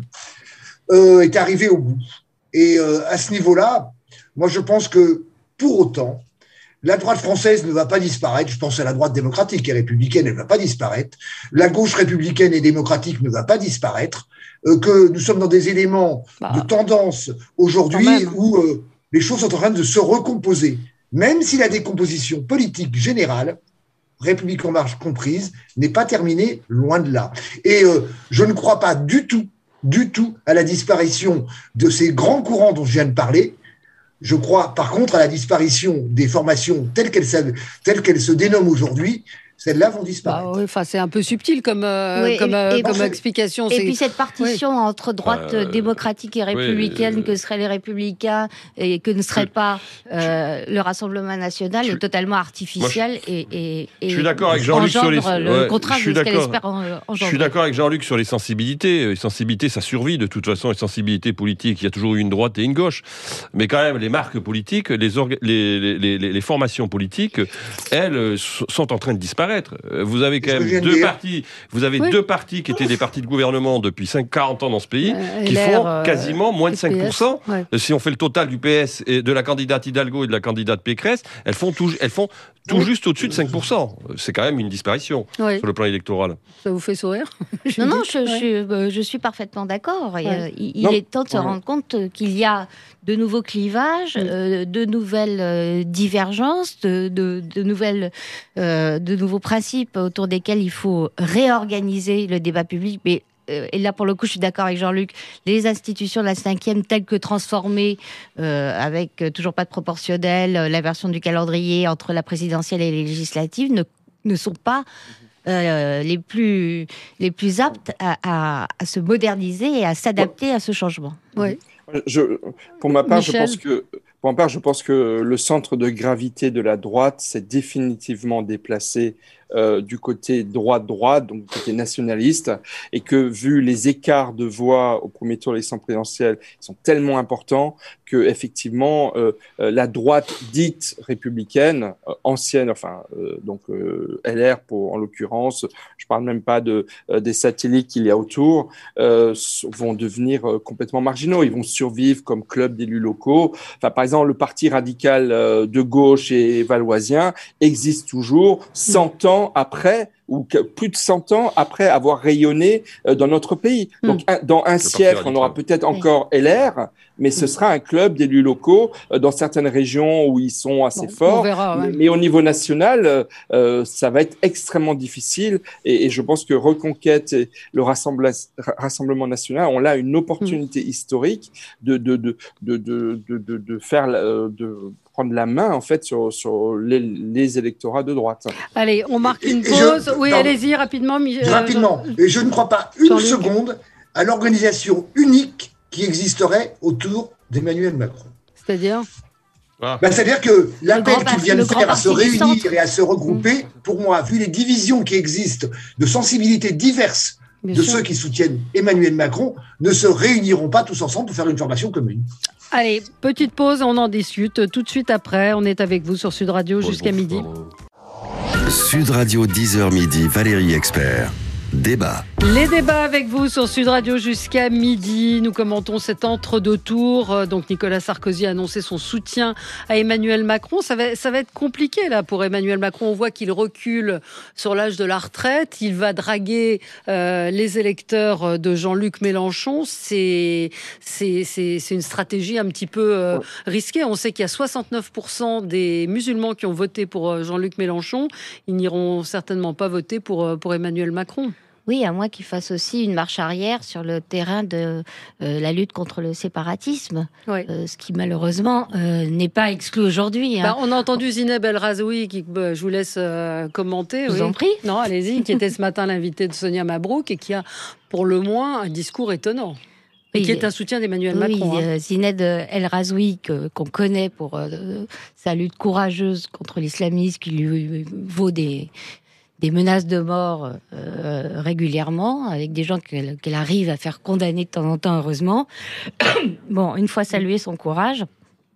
euh, est arrivée au bout. Et euh, à ce niveau-là, moi je pense que pour autant, la droite française ne va pas disparaître. Je pense à la droite démocratique et républicaine, elle ne va pas disparaître. La gauche républicaine et démocratique ne va pas disparaître. Euh, que nous sommes dans des éléments bah, de tendance aujourd'hui où euh, les choses sont en train de se recomposer. Même si la décomposition politique générale, République en marche comprise, n'est pas terminée, loin de là. Et euh, je ne crois pas du tout, du tout à la disparition de ces grands courants dont je viens de parler. Je crois, par contre, à la disparition des formations telles qu'elles, telles qu'elles se dénomment aujourd'hui. Celles-là vont disparaître. Bah oui, enfin, c'est un peu subtil comme, euh, oui, comme, et, comme et, explication. Et c'est... puis cette partition oui. entre droite euh, démocratique et républicaine, oui, euh, que seraient les républicains et que ne serait pas euh, le Rassemblement national, est totalement artificielle. Je, et, et, et je suis d'accord avec Jean-Luc sur les... le ouais, contraste de ce qu'elle espère engendrer. Je suis d'accord avec Jean-Luc sur les sensibilités. Les sensibilités, ça survit de toute façon, les sensibilités politiques. Il y a toujours eu une droite et une gauche. Mais quand même, les marques politiques, les, orga... les, les, les, les, les formations politiques, elles, sont en train de disparaître. Vous avez quand même deux partis, vous avez oui. deux partis qui étaient des partis de gouvernement depuis cinq, quarante ans dans ce pays, euh, qui font euh, quasiment moins de cinq pour cent. Ouais. Si on fait le total du P S et de la candidate Hidalgo et de la candidate Pécresse, elles font tout, elles font tout oui. juste au-dessus de cinq pour cent. C'est quand même une disparition oui. sur le plan électoral. Ça vous fait sourire ? Non, non, je, ouais. je, je suis parfaitement d'accord. Ouais. Il, il est temps de se ouais. rendre compte qu'il y a de nouveaux clivages, oui. euh, de nouvelles euh, divergences, de, de, de, nouvelles, euh, de nouveaux principes autour desquels il faut réorganiser le débat public. Mais euh, et là, pour le coup, je suis d'accord avec Jean-Luc, les institutions de la cinquième, telles que transformées, euh, avec euh, toujours pas de proportionnel, euh, la version du calendrier entre la présidentielle et les législatives, ne, ne sont pas euh, les, plus, les plus aptes à, à, à se moderniser et à s'adapter à ce changement. Oui. Je, pour ma part, Michel. je pense que pour ma part, je pense que le centre de gravité de la droite s'est définitivement déplacé euh, du côté droite-droite, donc du côté nationaliste, et que vu les écarts de voix au premier tour de l'élection présidentielle, ils sont tellement importants que effectivement euh, euh, la droite dite républicaine, euh, ancienne, enfin euh, donc euh, L R pour en l'occurrence, je parle même pas de euh, des satellites qu'il y a autour, euh, vont devenir euh, complètement marginaux. Ils vont survivre comme club d'élus locaux. Enfin, par exemple, le parti radical euh, de gauche et valoisien existe toujours cent ans après, ou plus de cent ans après avoir rayonné euh, dans notre pays. Mm. Donc, un, dans un siècle, on aura peut-être encore L R, mais ce sera un club d'élus locaux euh, dans certaines régions où ils sont assez bon, forts. On verra, ouais. mais, mais au niveau national, euh, ça va être extrêmement difficile. Et, et je pense que Reconquête et le Rassembla- Rassemblement national ont là une opportunité mm. historique de, de, de, de, de, de, de, de faire... Euh, de, prendre la main, en fait, sur, sur les, les électorats de droite. Allez, on marque une pause. Je, oui, non, allez-y, rapidement. Euh, rapidement. Jean... Et je ne crois pas une Jean-Luc. seconde à l'organisation unique qui existerait autour d'Emmanuel Macron. C'est-à-dire ? Ah. Ben, c'est-à-dire que l'appel qu'il vient de faire à se réunir et à se regrouper, mmh. pour moi, vu les divisions qui existent, de sensibilités diverses Bien de sûr. Ceux qui soutiennent Emmanuel Macron, ne se réuniront pas tous ensemble pour faire une formation commune. Allez, petite pause, on en discute tout de suite après. On est avec vous sur Sud Radio bon, jusqu'à bon, midi. Bon. Sud Radio, dix heures midi, Valérie Expert. Débat. Les débats avec vous sur Sud Radio jusqu'à midi. Nous commentons cet entre-deux tours. Donc Nicolas Sarkozy a annoncé son soutien à Emmanuel Macron. Ça va, ça va être compliqué là pour Emmanuel Macron. On voit qu'il recule sur l'âge de la retraite. Il va draguer euh, les électeurs de Jean-Luc Mélenchon. C'est, c'est, c'est, c'est une stratégie un petit peu euh, risquée. On sait qu'il y a soixante-neuf pour cent des musulmans qui ont voté pour Jean-Luc Mélenchon. Ils n'iront certainement pas voter pour, pour Emmanuel Macron. Oui, à moins qu'il fasse aussi une marche arrière sur le terrain de euh, la lutte contre le séparatisme, oui. euh, ce qui malheureusement euh, n'est pas exclu aujourd'hui. Hein. Bah, on a entendu Zineb El Razoui, qui, bah, je vous laisse euh, commenter. Je vous oui. en prie. Non, allez-y, qui était ce matin l'invité de Sonia Mabrouk et qui a pour le moins un discours étonnant. Et oui, qui est un soutien d'Emmanuel oui, Macron. Euh, hein. Zineb El Razoui, que, qu'on connaît pour euh, sa lutte courageuse contre l'islamisme, qui lui vaut des... des menaces de mort euh, régulièrement, avec des gens qu'elle, qu'elle arrive à faire condamner de temps en temps, heureusement. Bon, une fois salué son courage,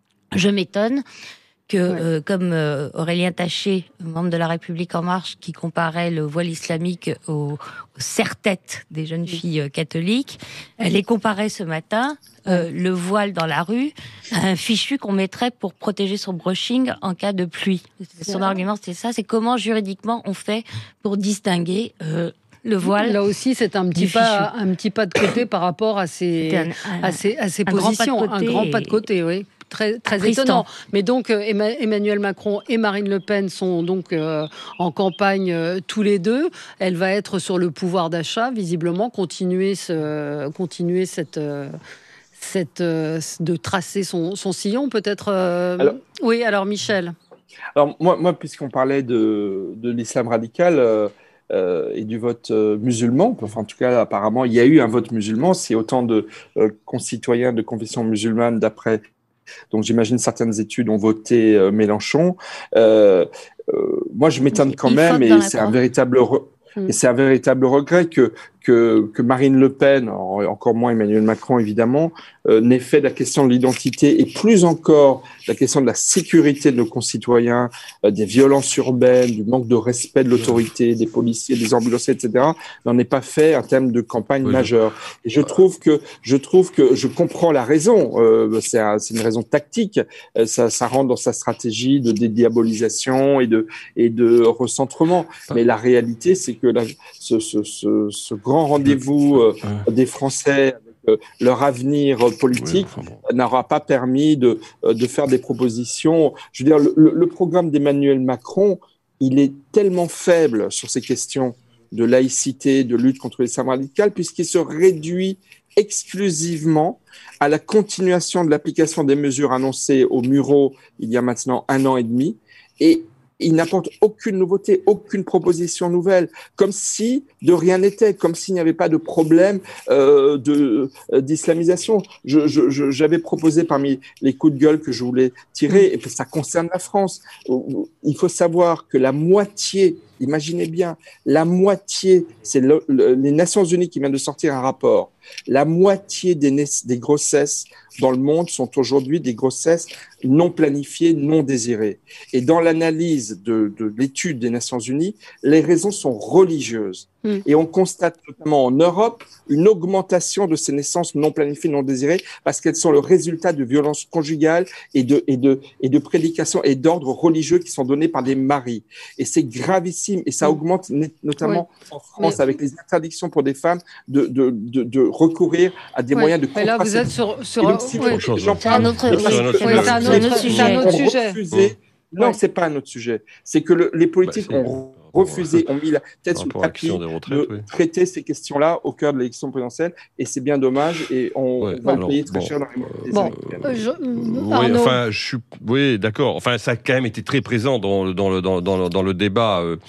je m'étonne que, ouais. euh, comme euh, Aurélien Taché, membre de La République En Marche, qui comparait le voile islamique au, au serre-tête des jeunes filles euh, catholiques, elle les comparait ce matin, euh, le voile dans la rue, à un fichu qu'on mettrait pour protéger son brushing en cas de pluie. Son argument, c'est ça, c'est comment juridiquement on fait pour distinguer... Euh, le voile. Là aussi, c'est un petit pas, un petit pas de côté par rapport à ses, un, un, à ses, à ses positions. Grand un grand pas de côté, oui. Très, très étonnant. Mais donc, euh, Emmanuel Macron et Marine Le Pen sont donc euh, en campagne euh, tous les deux. Elle va être sur le pouvoir d'achat, visiblement, continuer, ce, continuer cette... Euh, cette euh, de tracer son, son sillon, peut-être. Euh... Alors, oui, alors Michel. Alors, moi, moi puisqu'on parlait de, de l'islam radical... Euh, Euh, et du vote euh, musulman, enfin en tout cas apparemment il y a eu un vote musulman, si autant de euh, concitoyens de confession musulmane d'après, donc j'imagine certaines études ont voté euh, Mélenchon. Euh, euh, moi je m'étonne quand même et c'est un véritable re- mmh. et c'est un véritable regret que que, que Marine Le Pen, encore moins Emmanuel Macron évidemment, euh, n'ait fait de la question de l'identité et plus encore la question de la sécurité de nos concitoyens, euh, des violences urbaines, du manque de respect de l'autorité, des policiers, des ambulanciers, et cetera, n'en est pas fait un thème de campagne oui, majeur. Et je trouve que je trouve que je comprends la raison. Euh, c'est, un, c'est une raison tactique. Euh, ça, ça rentre dans sa stratégie de dédiabolisation et de et de recentrement. Mais la réalité, c'est que la, ce, ce, ce, ce grand rendez-vous euh, des Français avec euh, leur avenir politique oui, enfin bon. n'aura pas permis de, euh, de faire des propositions. Je veux dire, le, le programme d'Emmanuel Macron, il est tellement faible sur ces questions de laïcité, de lutte contre l'islam radical, puisqu'il se réduit exclusivement à la continuation de l'application des mesures annoncées au Mureaux il y a maintenant un an et demi, et il n'apporte aucune nouveauté, aucune proposition nouvelle, comme si de rien n'était, comme s'il n'y avait pas de problème euh, de, euh, d'islamisation. Je, je, je, j'avais proposé parmi les coups de gueule que je voulais tirer, et que ça concerne la France. Il faut savoir que la moitié, imaginez bien, la moitié, c'est le, le, les Nations Unies qui viennent de sortir un rapport, la moitié des, naiss- des grossesses dans le monde sont aujourd'hui des grossesses non planifiées, non désirées. Et dans l'analyse de, de l'étude des Nations Unies, les raisons sont religieuses. Mmh. Et on constate notamment en Europe une augmentation de ces naissances non planifiées, non désirées, parce qu'elles sont le résultat de violences conjugales et de, et de, et de prédications et d'ordres religieux qui sont donnés par des maris. Et c'est gravissime. Et ça augmente notamment oui. en France Mais... avec les interdictions pour des femmes de, de, de, de recourir à des oui. moyens de contraception. Là, vous êtes sur, sur si oui. j'en parle, c'est un autre, c'est un autre, oui, c'est un autre sujet. C'est un autre sujet. Refusé, non, ouais. c'est pas un autre sujet. C'est que le, les politiques bah, ont refusé, ont mis la tête sous le tapis de oui. traiter ces questions-là au cœur de l'élection présidentielle, et c'est bien dommage, et on ouais, va alors, payer très bon, cher dans les bon, euh, je, oui, enfin, je suis, oui, d'accord. Enfin, ça a quand même été très présent dans, dans, le, dans, dans, dans le débat. Euh,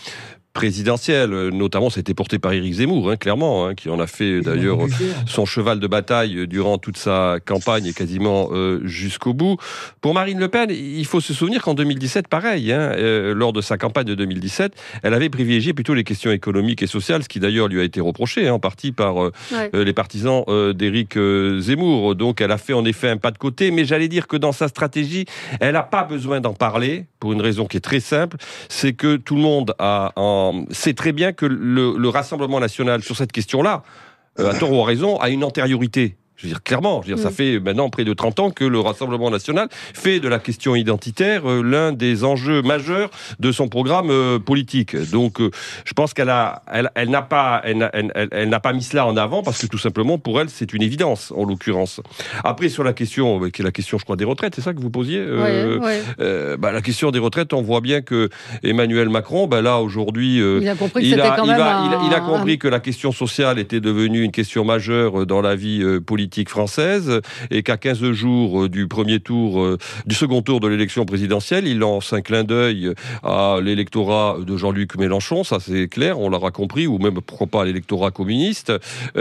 présidentielle, notamment c'était porté par Éric Zemmour, hein, clairement, hein, qui en a fait d'ailleurs son cheval de bataille durant toute sa campagne et quasiment euh, jusqu'au bout. Pour Marine Le Pen, il faut se souvenir qu'en deux mille dix-sept, pareil, hein, euh, lors de sa campagne de deux mille dix-sept, elle avait privilégié plutôt les questions économiques et sociales, ce qui d'ailleurs lui a été reproché hein, en partie par euh, ouais. euh, les partisans euh, d'Éric euh, Zemmour. Donc elle a fait en effet un pas de côté, mais j'allais dire que dans sa stratégie, elle n'a pas besoin d'en parler, pour une raison qui est très simple, c'est que tout le monde a en sait très bien que le, le Rassemblement national, sur cette question-là, euh, à tort ou à raison, a une antériorité. Je veux dire, clairement, je veux dire, oui. Ça fait maintenant près de trente ans que le Rassemblement national fait de la question identitaire euh, l'un des enjeux majeurs de son programme euh, politique. Donc, euh, je pense qu'elle a, elle, elle n'a pas, elle, elle, elle, elle n'a pas mis cela en avant parce que tout simplement, pour elle, c'est une évidence, en l'occurrence. Après, sur la question, euh, qui est la question, je crois, des retraites, c'est ça que vous posiez euh, oui, oui. Euh, bah, la question des retraites, on voit bien que Emmanuel Macron, bah, là, aujourd'hui, euh, il a compris que il c'était a, quand il même va, un... il a, il a compris que la question sociale était devenue une question majeure dans la vie euh, politique française et qu'à quinze jours du premier tour, du second tour de l'élection présidentielle, il lance un clin d'œil à l'électorat de Jean-Luc Mélenchon, ça c'est clair, on l'aura compris, ou même pourquoi pas à l'électorat communiste,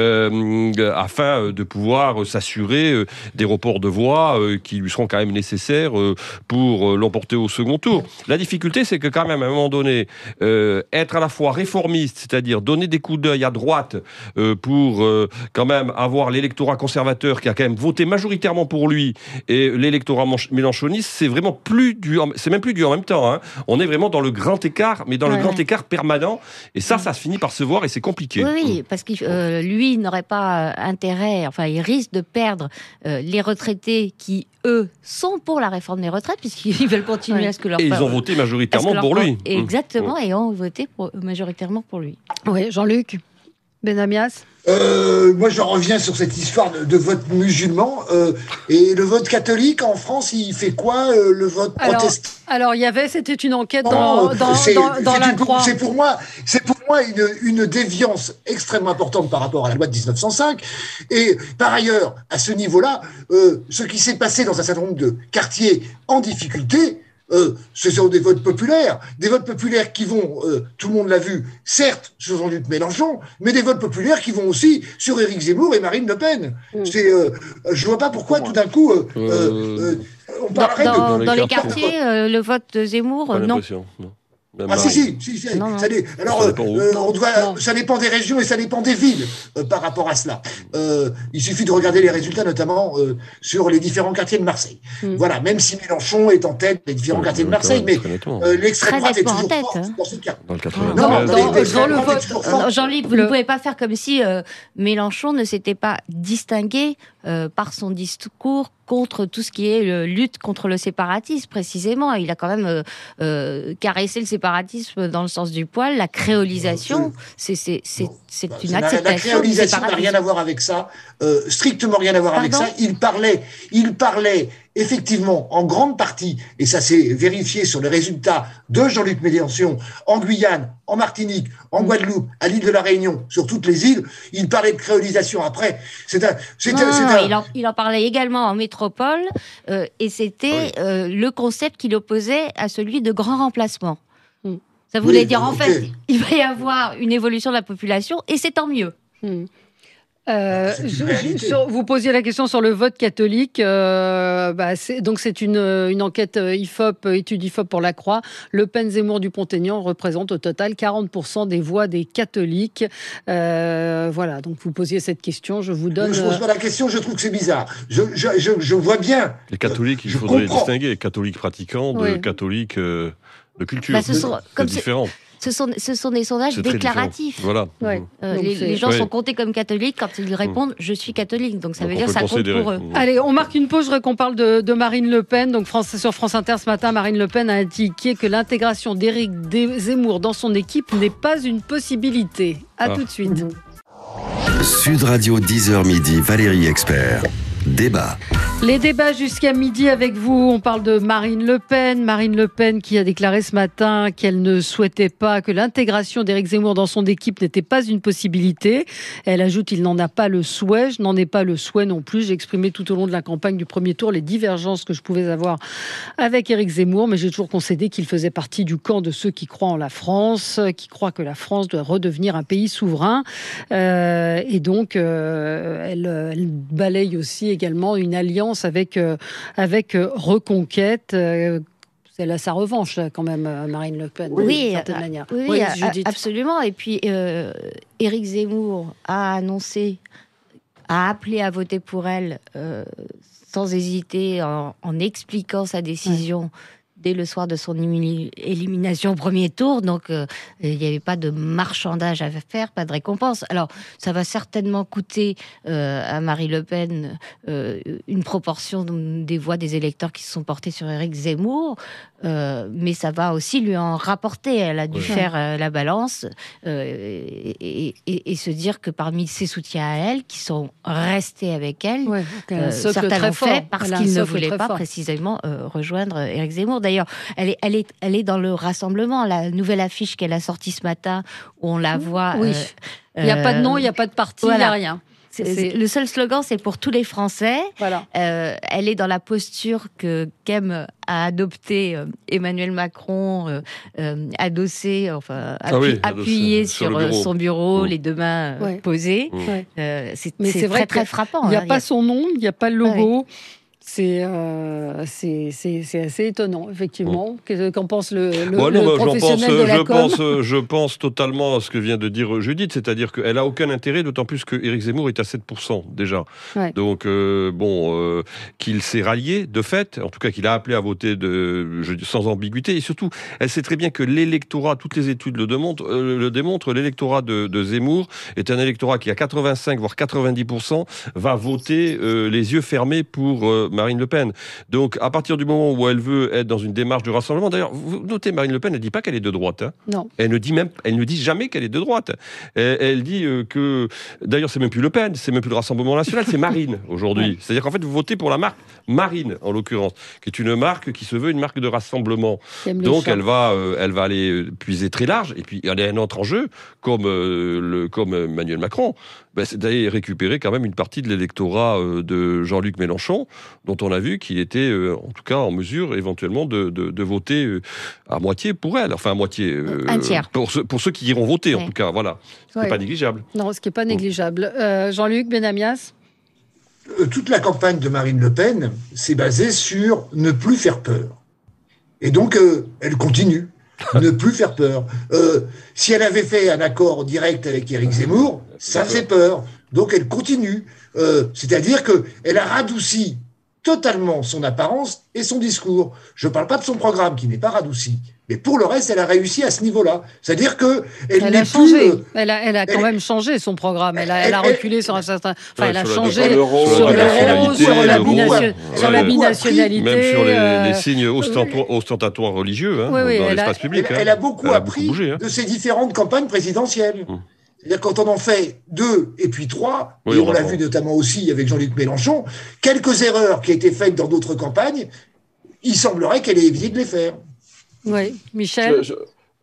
euh, afin de pouvoir s'assurer des reports de voix euh, qui lui seront quand même nécessaires euh, pour l'emporter au second tour. La difficulté, c'est que quand même, à un moment donné, euh, être à la fois réformiste, c'est-à-dire donner des coups d'œil à droite euh, pour euh, quand même avoir l'électorat conservateur qui a quand même voté majoritairement pour lui et l'électorat mélenchoniste, c'est vraiment plus du, c'est même plus du en même temps. Hein. On est vraiment dans le grand écart, mais dans ouais, le grand ouais. écart permanent. Et ça, ça se finit par se voir et c'est compliqué. Oui, oui parce que euh, lui n'aurait pas intérêt, enfin, il risque de perdre euh, les retraités qui, eux, sont pour la réforme des retraites puisqu'ils veulent continuer ouais. à ce que leur... Et ils ont voté majoritairement pour lui. Exactement, mmh. et ont voté pour, majoritairement pour lui. Oui, Jean-Luc Benamias. Euh, moi, je reviens sur cette histoire de, de vote musulman. Euh, et le vote catholique en France, il fait quoi euh, le vote protestant? Alors, il y avait, c'était une enquête dans, dans, dans, c'est, dans, dans c'est la une, Croix. C'est pour moi, c'est pour moi une, une déviance extrêmement importante par rapport à la loi de dix-neuf cent cinq. Et par ailleurs, à ce niveau-là, euh, ce qui s'est passé dans un certain nombre de quartiers en difficulté, Euh, ce sont des votes populaires, des votes populaires qui vont, euh, tout le monde l'a vu, certes sur Jean-Luc Mélenchon, mais des votes populaires qui vont aussi sur Éric Zemmour et Marine Le Pen. Mmh. C'est, euh, je vois pas pourquoi tout d'un coup, euh, euh, euh, on parlerait dans, dans, de... Dans les quartiers, euh, le vote de Zemmour, pas non. non. Ah si, si, si, si non, ça, non. Alors, ça dépend, euh, on doit, ça dépend des régions et ça dépend des villes euh, par rapport à cela. Euh, il suffit de regarder les résultats, notamment euh, sur les différents quartiers de Marseille. Mm. Voilà, même si Mélenchon est en tête des différents ouais, quartiers de Marseille, mais euh, l'extrême droite est toujours forte hein. dans ce cas. Dans le quatre-vingt-treize. Non, dans, dans, dans le vote. Jean-Luc, vous ne pouvez pas faire comme si euh, Mélenchon ne s'était pas distingué euh, par son discours contre tout ce qui est le, lutte contre le séparatisme, précisément. Il a quand même euh, euh, caressé le séparatisme dans le sens du poil, la créolisation, c'est, c'est, c'est, bon, c'est une la, acceptation. La créolisation n'a rien à voir avec ça, euh, strictement rien à voir Pardon avec ça. Il parlait, il parlait effectivement en grande partie, et ça s'est vérifié sur les résultats de Jean-Luc Mélenchon, en Guyane, en Martinique, en Guadeloupe, à l'île de la Réunion, sur toutes les îles, il parlait de créolisation. Après, c'est un... C'est non, un, c'est un... Il, en, il en parlait également en métropole, euh, et c'était oui. euh, le concept qu'il opposait à celui de grand remplacement. Mm. Ça voulait oui, dire, en okay. fait, il va y avoir une évolution de la population, et c'est tant mieux. Mm. Euh, je, je, sur, vous posiez la question sur le vote catholique. Euh, bah c'est, donc c'est une, une enquête I F O P, étude I F O P pour la Croix. Le Pen Zemmour Dupont-Aignan représente au total quarante pour cent des voix des catholiques. Euh, voilà, donc vous posiez cette question, je vous donne... Je ne pose pas la question, je trouve que c'est bizarre. Je, je, je, je vois bien... Les catholiques, il faudrait comprends. distinguer les catholiques pratiquants de oui. catholiques euh, de culture. Bah, ce sont, c'est comme différent. C'est... Ce sont, ce sont des sondages c'est déclaratifs. Voilà. Ouais. Euh, les, les gens ouais. sont comptés comme catholiques quand ils répondent mmh. « je suis catholique ». Donc ça donc veut dire que ça compte pour eux. Mmh. Allez, on marque une pause, je voudrais qu'on parle de, de Marine Le Pen. Donc France, sur France Inter ce matin, Marine Le Pen a indiqué que l'intégration d'Éric Zemmour dans son équipe n'est pas une possibilité. À ah. tout de suite. Sud Radio dix heures midi, Valérie Expert. Débat. Les débats jusqu'à midi avec vous, on parle de Marine Le Pen. Marine Le Pen qui a déclaré ce matin qu'elle ne souhaitait pas, que l'intégration d'Éric Zemmour dans son équipe n'était pas une possibilité. Elle ajoute qu'il n'en a pas le souhait, je n'en ai pas le souhait non plus. J'ai exprimé tout au long de la campagne du premier tour les divergences que je pouvais avoir avec Éric Zemmour, mais j'ai toujours concédé qu'il faisait partie du camp de ceux qui croient en la France, qui croient que la France doit redevenir un pays souverain. Euh, et donc, euh, elle, elle balaye aussi également une alliance avec, euh, avec euh, Reconquête. Euh, elle a sa revanche, là, quand même, Marine Le Pen, oui, d'une certaine manière. Oui, oui, oui, absolument. Et puis, euh, Éric Zemmour a annoncé, a appelé à voter pour elle euh, sans hésiter, en, en expliquant sa décision. Ouais. Dès le soir de son élimination au premier tour, donc euh, il n'y avait pas de marchandage à faire, pas de récompense. Alors, ça va certainement coûter euh, à Marie Le Pen euh, une proportion des voix des électeurs qui se sont portés sur Éric Zemmour, euh, mais ça va aussi lui en rapporter. Elle a dû ouais. faire euh, la balance euh, et, et, et se dire que parmi ses soutiens à elle, qui sont restés avec elle, ouais, euh, certains l'ont fait parce qu'ils ne voulaient pas fort. précisément euh, rejoindre Éric Zemmour. D'ailleurs, elle est, elle, est, elle est dans le rassemblement. La nouvelle affiche qu'elle a sortie ce matin, où on la voit... Oui. Euh, il n'y a pas de nom, il n'y a pas de parti, il n'y a rien. C'est, c'est... Le seul slogan, c'est pour tous les Français. Voilà. Euh, elle est dans la posture que qu'aime a adopté euh, Emmanuel Macron, euh, euh, adossé, enfin appu- ah oui, appuyé sur, sur bureau. son bureau, mmh. les deux mains euh, ouais. posées. Mmh. Euh, c'est, Mais c'est, c'est vrai très, très frappant. Il n'y a hein. pas son nom, il n'y a pas le logo. Ouais. C'est, euh, c'est, c'est, c'est assez étonnant, effectivement. Mmh. Qu'en pense le, le, bon, non, le professionnel pense, de la je com pense, Je pense totalement à ce que vient de dire Judith, c'est-à-dire qu'elle n'a aucun intérêt, d'autant plus que Éric Zemmour est à sept pour cent déjà. Ouais. Donc, euh, bon, euh, qu'il s'est rallié, de fait, en tout cas qu'il a appelé à voter de, je, sans ambiguïté, et surtout, elle sait très bien que l'électorat, toutes les études le démontrent, euh, le démontrent l'électorat de, de Zemmour est un électorat qui, à quatre-vingt-cinq voire quatre-vingt-dix pour cent, va voter euh, les yeux fermés pour euh, Marine Le Pen. Donc, à partir du moment où elle veut être dans une démarche de rassemblement, d'ailleurs, vous notez, Marine Le Pen, elle ne dit pas qu'elle est de droite. Hein. Non. Elle ne dit même, elle ne dit jamais qu'elle est de droite. Elle, elle dit euh, que, d'ailleurs, c'est même plus Le Pen, c'est même plus le Rassemblement National, c'est Marine aujourd'hui. Ouais. C'est-à-dire qu'en fait, vous votez pour la marque Marine, en l'occurrence, qui est une marque qui se veut une marque de rassemblement. Donc, elle va, euh, elle va aller puiser très large. Et puis, il y a un autre enjeu, comme euh, le, comme Emmanuel Macron. Ben, c'est d'aller récupérer quand même une partie de l'électorat euh, de Jean-Luc Mélenchon, dont on a vu qu'il était, euh, en tout cas, en mesure éventuellement de, de, de voter euh, à moitié pour elle, enfin à moitié... Euh, Un tiers. Pour, ce, pour ceux qui iront voter, ouais. en tout cas, voilà. Ce qui n'est ouais. pas négligeable. Non, ce qui n'est pas négligeable. Euh, Jean-Luc Benamias ? Toute la campagne de Marine Le Pen s'est basée sur ne plus faire peur. Et donc, euh, elle continue. Ne plus faire peur. Euh, si elle avait fait un accord direct avec Éric Zemmour, ça faisait peur. Donc elle continue. Euh, c'est-à-dire qu'elle a radouci totalement son apparence et son discours. Je ne parle pas de son programme qui n'est pas radouci. Mais pour le reste, elle a réussi à ce niveau-là. C'est-à-dire que elle, elle n'est a changé. Plus, euh, elle a, elle a quand elle, même changé son programme. Elle a, elle, elle a reculé elle, sur un certain. Enfin, ouais, elle a changé sur l'euro, sur, l'euro, sur la binationalité, sur la binationalité, même sur les, euh, les signes ostentatoires, ostentatoires religieux hein, oui, oui, dans l'espace a, public. Elle, hein. elle a beaucoup elle appris a beaucoup bougé, hein. de ses différentes campagnes présidentielles. Hum. C'est-à-dire quand on en fait deux et puis trois, oui, et on, on l'a vu notamment aussi avec Jean-Luc Mélenchon, quelques erreurs qui ont été faites dans d'autres campagnes, il semblerait qu'elle ait évité de les faire. Oui, Michel. Je, je...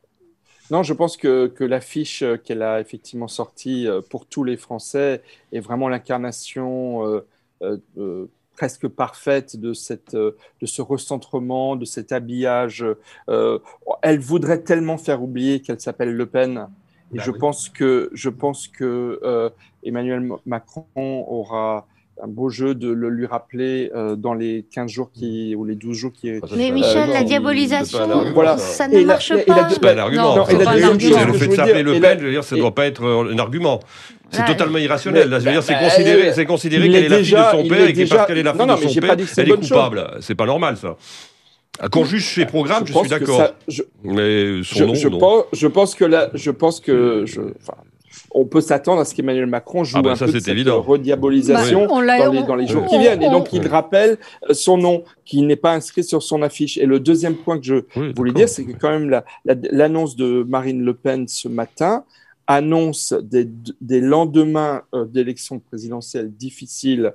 Non, je pense que, que l'affiche qu'elle a effectivement sortie pour tous les Français est vraiment l'incarnation euh, euh, presque parfaite de, cette, de ce recentrement, de cet habillage. Euh, elle voudrait tellement faire oublier qu'elle s'appelle Le Pen. Et bah je, oui. pense que, je pense que euh, Emmanuel Macron aura un beau jeu de le lui rappeler euh, dans les quinze jours qui, ou les douze jours qui... Mais Michel, euh, la diabolisation, voilà. ça ne marche la, pas. C'est pas un argument. Non, c'est pas un argument. Le fait de s'appeler Le Pen, je veux dire, ça ne doit pas être un argument. C'est ouais. totalement irrationnel. Mais, je veux dire, c'est considéré, c'est considéré qu'elle est la fille de son père et que parce qu'elle est la fille de son père, elle est coupable. C'est pas normal, ça. Qu'on juge ses programmes, je, je suis d'accord. Ça, je, mais son je, nom, je non. Pense, je pense que là, je pense que, je, enfin, on peut s'attendre à ce qu'Emmanuel Macron joue ah bah un ça, peu de cette évident. rediabolisation bah, dans, les, dans les jours on, qui viennent. On, et donc, on, il rappelle son nom, qui n'est pas inscrit sur son affiche. Et le deuxième point que je oui, voulais dire, c'est que quand même la, la, l'annonce de Marine Le Pen ce matin annonce des, des lendemains euh, d'élections présidentielles difficiles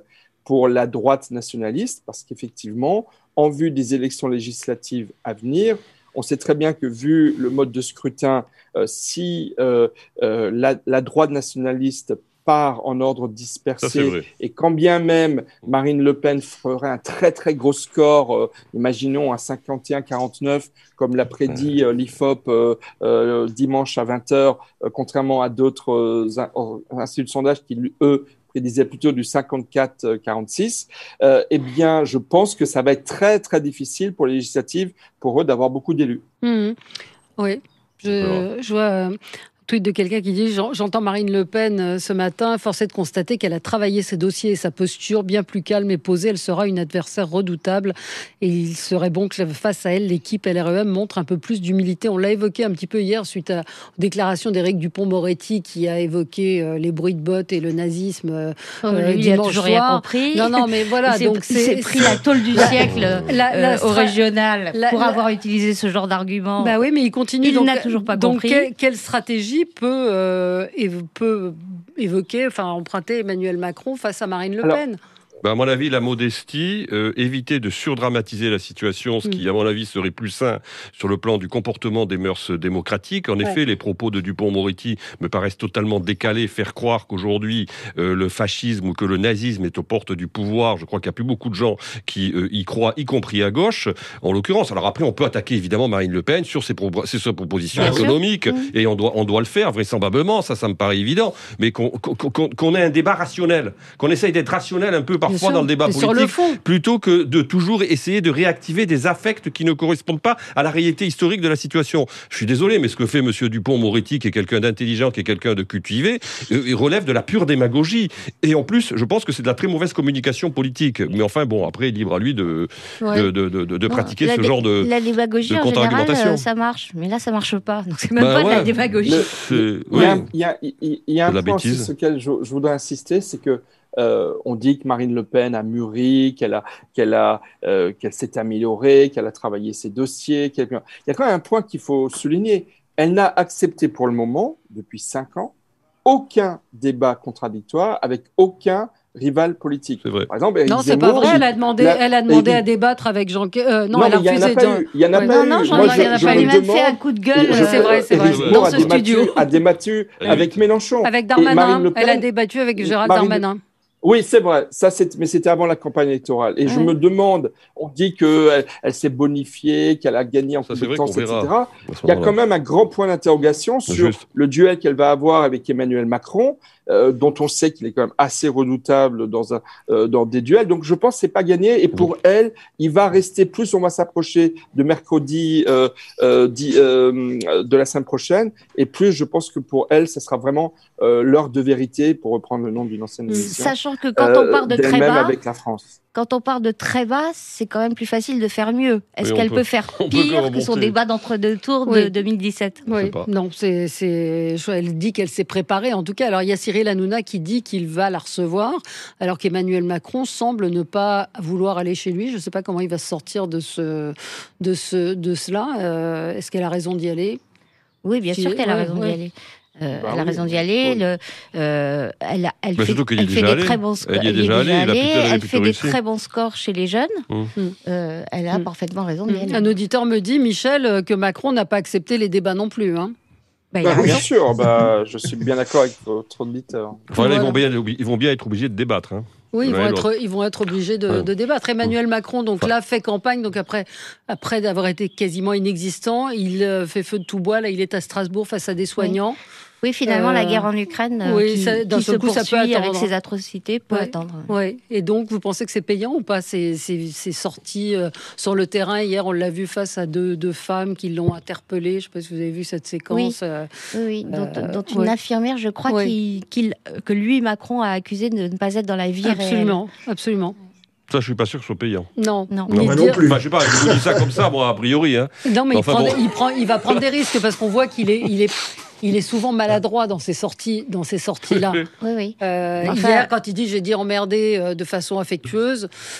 pour la droite nationaliste, parce qu'effectivement, en vue des élections législatives à venir, on sait très bien que vu le mode de scrutin, euh, si euh, euh, la, la droite nationaliste part en ordre dispersé, et quand bien même Marine Le Pen ferait un très très gros score, euh, imaginons un cinquante et un quarante-neuf, comme l'a prédit euh, l'I F O P euh, euh, dimanche à vingt heures, euh, contrairement à d'autres euh, instituts de sondage qui, eux, prédisaient plutôt du cinquante-quatre quarante-six, euh, eh bien, je pense que ça va être très très difficile pour les législatives, pour eux, d'avoir beaucoup d'élus. Mmh. Oui, je, je vois... Euh... tweet de quelqu'un qui dit « J'entends Marine Le Pen ce matin, force est de constater qu'elle a travaillé ses dossiers et sa posture bien plus calme et posée. Elle sera une adversaire redoutable et il serait bon que face à elle, l'équipe L R E M montre un peu plus d'humilité. » On l'a évoqué un petit peu hier suite à, aux déclarations d'Éric Dupond-Moretti qui a évoqué euh, les bruits de bottes et le nazisme euh, oh, lui, dimanche il a toujours soir. Rien compris. Non, non, mais voilà. Il donc s'est pris la tôle du siècle la, la, euh, la, au régional la, pour la, avoir utilisé ce genre d'argument. Bah oui, mais il continue. Il donc, n'a toujours pas donc, compris. Quelle, quelle stratégie peut... Euh, et peut évoquer, enfin emprunter Emmanuel Macron face à Marine Le Pen? Alors, ben à mon avis, la modestie, euh, éviter de surdramatiser la situation, ce qui, à mon avis, serait plus sain sur le plan du comportement des mœurs démocratiques. En ouais. effet, les propos de Dupond-Moretti me paraissent totalement décalés. Faire croire qu'aujourd'hui, euh, le fascisme ou que le nazisme est aux portes du pouvoir, je crois qu'il n'y a plus beaucoup de gens qui euh, y croient, y compris à gauche, en l'occurrence. Alors après, on peut attaquer évidemment Marine Le Pen sur ses, pro- ses propositions Bien économiques, mmh. et on doit, on doit le faire, vraisemblablement, ça, ça me paraît évident, mais qu'on, qu'on, qu'on ait un débat rationnel, qu'on essaye d'être rationnel un peu par parfois dans le débat politique, le plutôt que de toujours essayer de réactiver des affects qui ne correspondent pas à la réalité historique de la situation. Je suis désolé, mais ce que fait M. Dupond-Moretti, qui est quelqu'un d'intelligent, qui est quelqu'un de cultivé, euh, il relève de la pure démagogie. Et en plus, je pense que c'est de la très mauvaise communication politique. Mais enfin, bon, après, libre à lui de, ouais. de, de, de, de, de non, pratiquer ce dé- genre de La démagogie, de en général, euh, ça marche. Mais là, ça marche pas. Donc, c'est même bah, pas ouais. de la démagogie. Le, il, oui. y a, il, y a, il y a un point sur lequel je, je voudrais insister, c'est que Euh, on dit que Marine Le Pen a mûri, qu'elle a, qu'elle a, euh, qu'elle s'est améliorée, qu'elle a travaillé ses dossiers. Qu'elle... Il y a quand même un point qu'il faut souligner. Elle n'a accepté pour le moment, depuis cinq ans, aucun débat contradictoire avec aucun rival politique. C'est vrai. Par exemple, non, c'est Zemmour, pas vrai. Elle a demandé, la... elle a demandé à débattre avec Jean. Euh, non, non, elle a refusé. Il y en a pas eu. Non, non, Jean, il n'y en a pas eu. Il m'a fait un coup de gueule. Je, c'est vrai, c'est vrai. Dans ce studio, a débattu avec Mélenchon. Avec Darmanin. Elle a débattu avec Gérald Marine... Darmanin. Oui, c'est vrai. Ça, c'est, mais c'était avant la campagne électorale. Et ouais. je me demande, on dit qu'elle elle s'est bonifiée, qu'elle a gagné en compétences, et cetera. Il y a quand même un grand point d'interrogation sur Juste. le duel qu'elle va avoir avec Emmanuel Macron, euh, dont on sait qu'il est quand même assez redoutable dans, un, euh, dans des duels. Donc, je pense que c'est pas gagné. Et pour elle, il va rester plus, on va s'approcher de mercredi euh, euh, di, euh, de la semaine prochaine. Et plus, je pense que pour elle, ce sera vraiment euh, l'heure de vérité, pour reprendre le nom d'une ancienne émission. Sachant que quand on part de très bas, avec la France. Quand on part de très bas, c'est quand même plus facile de faire mieux. Est-ce oui, qu'elle peut, peut faire pire peut que son débat d'entre-deux tours oui. de deux mille dix-sept? Oui, non, c'est, c'est, elle dit qu'elle s'est préparée. En tout cas, alors il y a Cyril Hanouna qui dit qu'il va la recevoir, alors qu'Emmanuel Macron semble ne pas vouloir aller chez lui. Je ne sais pas comment il va se sortir de ce, de ce, de cela. Euh, est-ce qu'elle a raison d'y aller? Oui, bien sûr qu'elle a raison d'y aller. Euh, bah elle a oui, raison d'y aller. Oui. Le, euh, elle a, elle Mais fait, elle fait des très bons scores. Elle, elle, déjà allée, allée, elle, elle fait des très bons scores chez les jeunes. Mmh. Euh, elle a mmh. parfaitement raison d'y aller. Un auditeur me dit, Michel, que Macron n'a pas accepté les débats non plus. Hein. Bah, bah, bien sûr, bah, je suis bien d'accord avec votre auditeur. Enfin, là, ils, vont bien, ils vont bien être obligés de débattre. Hein. Oui, ils vont, être, ils vont être obligés de, ouais. de débattre. Emmanuel Macron, donc là, fait campagne. Donc après, après d'avoir été quasiment inexistant, il fait feu de tout bois. Là, il est à Strasbourg face à des soignants. Oui. Oui, finalement, euh, la guerre en Ukraine, oui, qui, ça, qui se coup, poursuit ça peut avec ses atrocités, peut ouais. attendre. Oui, et donc, vous pensez que c'est payant ou pas, ces, ces, ces sorties euh, sur le terrain? Hier, on l'a vu face à deux, deux femmes qui l'ont interpellé. Je ne sais pas si vous avez vu cette séquence. Oui, euh, oui dont, euh, dont une ouais. infirmière, je crois, ouais. qu'il, qu'il, que lui, Macron, a accusé de ne pas être dans la vie absolument, réelle. Absolument. Ça, je suis pas sûr que ce soit payant. Non, non, non, non, non plus. Enfin, je sais pas, je vous dis ça comme ça, moi, a priori. Hein. Non, mais enfin, il, prend, bon. il, prend, il va prendre des risques parce qu'on voit qu'il est, il est, il est souvent maladroit dans ces sorties, dans ces sorties-là. Oui, oui. Euh, enfin, hier, quand il dit j'ai dit emmerder euh, de façon affectueuse.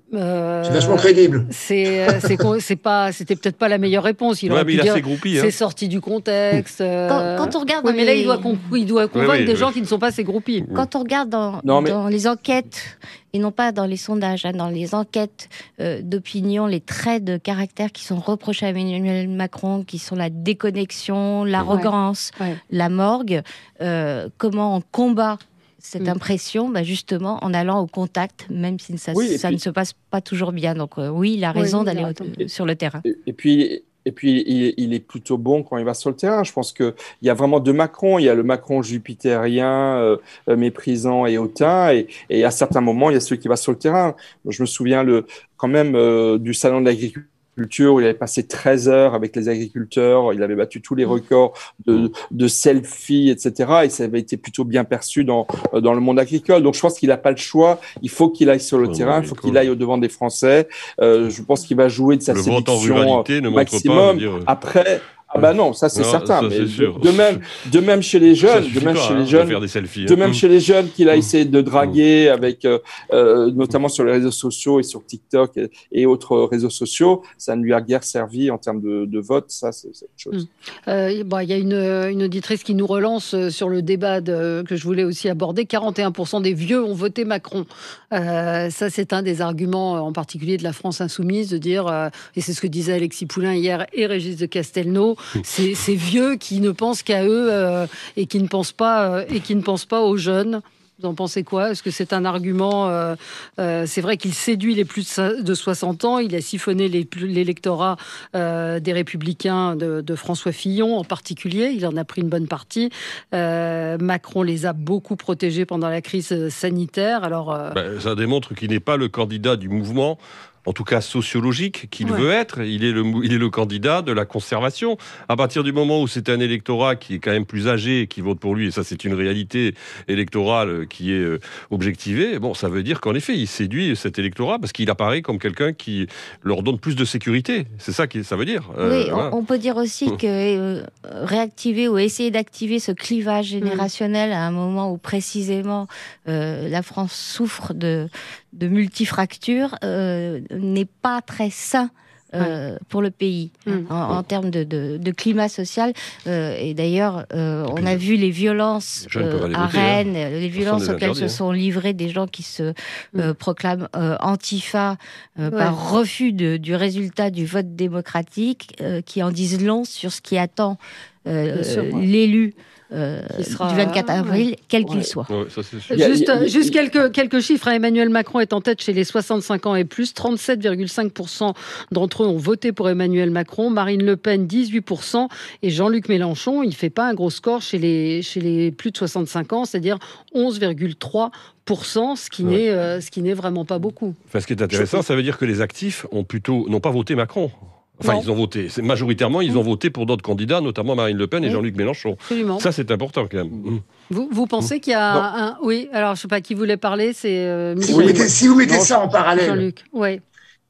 Euh, c'est vachement crédible. C'est, c'est, c'est pas, c'était peut-être pas la meilleure réponse. Il ouais, aurait mais pu il dire, a ses groupies. Hein. C'est sorti du contexte. Euh... Quand, quand on regarde, oui, mais les... là, il doit, comp- il doit convaincre oui, oui, des oui. gens qui ne sont pas ses groupies. Quand on regarde dans, non, mais... dans les enquêtes, et non pas dans les sondages, hein, dans les enquêtes euh, d'opinion, les traits de caractère qui sont reprochés à Emmanuel Macron, qui sont la déconnexion, l'arrogance, ouais. Ouais. la morgue, euh, comment on combat cette mmh. impression, bah justement, en allant au contact, même si ça, oui, ça puis, ne se passe pas toujours bien. Donc euh, oui, il a raison oui, d'aller au, sur le terrain. Et, et puis, et puis il, il est plutôt bon quand il va sur le terrain. Je pense qu'il y a vraiment deux Macron. Il y a le Macron jupitérien, euh, méprisant et hautain, et, et à certains moments, il y a celui qui va sur le terrain. Je me souviens le, quand même euh, du salon de l'agriculture, où il avait passé treize heures avec les agriculteurs, il avait battu tous les records de, de selfies, et cetera. Et ça avait été plutôt bien perçu dans, dans le monde agricole. Donc je pense qu'il n'a pas le choix. Il faut qu'il aille sur le oh terrain, il faut qu'il aille au devant des Français. Euh, je pense qu'il va jouer de sa le séduction au maximum. Pas, dire... Après... Ah bah non, ça c'est non, certain. Ça, mais c'est de, de même, de même chez les jeunes, de même pas, chez les hein, jeunes, de, selfies, de hein. même chez les jeunes qu'il a mmh. essayé de draguer mmh. avec, euh, euh, notamment sur les réseaux sociaux et sur TikTok et, et autres réseaux sociaux, ça ne lui a guère servi en termes de, de vote. Ça, c'est, c'est autre chose. Mmh. Euh, bon, il y a une, une auditrice qui nous relance sur le débat de, que je voulais aussi aborder. quarante et un pour cent des vieux ont voté Macron. Euh, ça, c'est un des arguments, en particulier de la France insoumise, de dire, euh, et c'est ce que disait Alexis Poulain hier et Régis de Castelnau. Ces, ces vieux qui ne pensent qu'à eux euh, et qui ne pensent pas euh, et qui ne pensent pas aux jeunes. Vous en pensez quoi ? Est-ce que c'est un argument euh, euh, C'est vrai qu'il séduit les plus de soixante ans. Il a siphonné les, l'électorat euh, des Républicains de, de François Fillon en particulier. Il en a pris une bonne partie. Euh, Macron les a beaucoup protégés pendant la crise sanitaire. Alors, euh... ben, ça démontre qu'il n'est pas le candidat du mouvement, en tout cas sociologique, qu'il ouais. veut être. Il est, le, il est le candidat de la conservation. À partir du moment où c'est un électorat qui est quand même plus âgé, qui vote pour lui, et ça c'est une réalité électorale qui est euh, objectivée, bon, ça veut dire qu'en effet, il séduit cet électorat parce qu'il apparaît comme quelqu'un qui leur donne plus de sécurité. C'est ça que ça veut dire. Euh, oui, voilà. on, on peut dire aussi que euh, réactiver ou essayer d'activer ce clivage générationnel mmh. à un moment où précisément euh, la France souffre de... de multifractures euh, n'est pas très sain euh, ouais. pour le pays mmh. en, en termes de, de, de climat social euh, et d'ailleurs euh, et on a vu les violences euh, à Rennes, hein. les violences Personne auxquelles se sont livrés des gens qui se mmh. euh, proclament euh, antifa euh, ouais. par refus de, du résultat du vote démocratique euh, qui en disent long sur ce qui attend euh, sûr, ouais. l'élu Euh, sera... du vingt-quatre avril, ouais. quel qu'il ouais. soit. Ouais, ça, c'est sûr. Juste, a, a, juste a... quelques, quelques chiffres. Emmanuel Macron est en tête chez les soixante-cinq ans et plus. trente-sept virgule cinq pour cent d'entre eux ont voté pour Emmanuel Macron. Marine Le Pen, dix-huit pour cent. Et Jean-Luc Mélenchon, il ne fait pas un gros score chez les, chez les plus de soixante-cinq ans, c'est-à-dire onze virgule trois pour cent, ce qui, ouais. n'est, euh, ce qui n'est vraiment pas beaucoup. Enfin, ce qui est intéressant, ça veut dire que les actifs ont plutôt, n'ont pas voté Macron. Enfin, non. ils ont voté. C'est, majoritairement, ils mmh. ont voté pour d'autres candidats, notamment Marine Le Pen et mmh. Jean-Luc Mélenchon. Absolument. Ça, c'est important quand même. Mmh. Vous, vous pensez mmh. qu'il y a non. un... Oui, alors je ne sais pas qui voulait parler, c'est... Euh, si, vous mettez, si vous mettez non, ça en parallèle, Jean-Luc, ouais.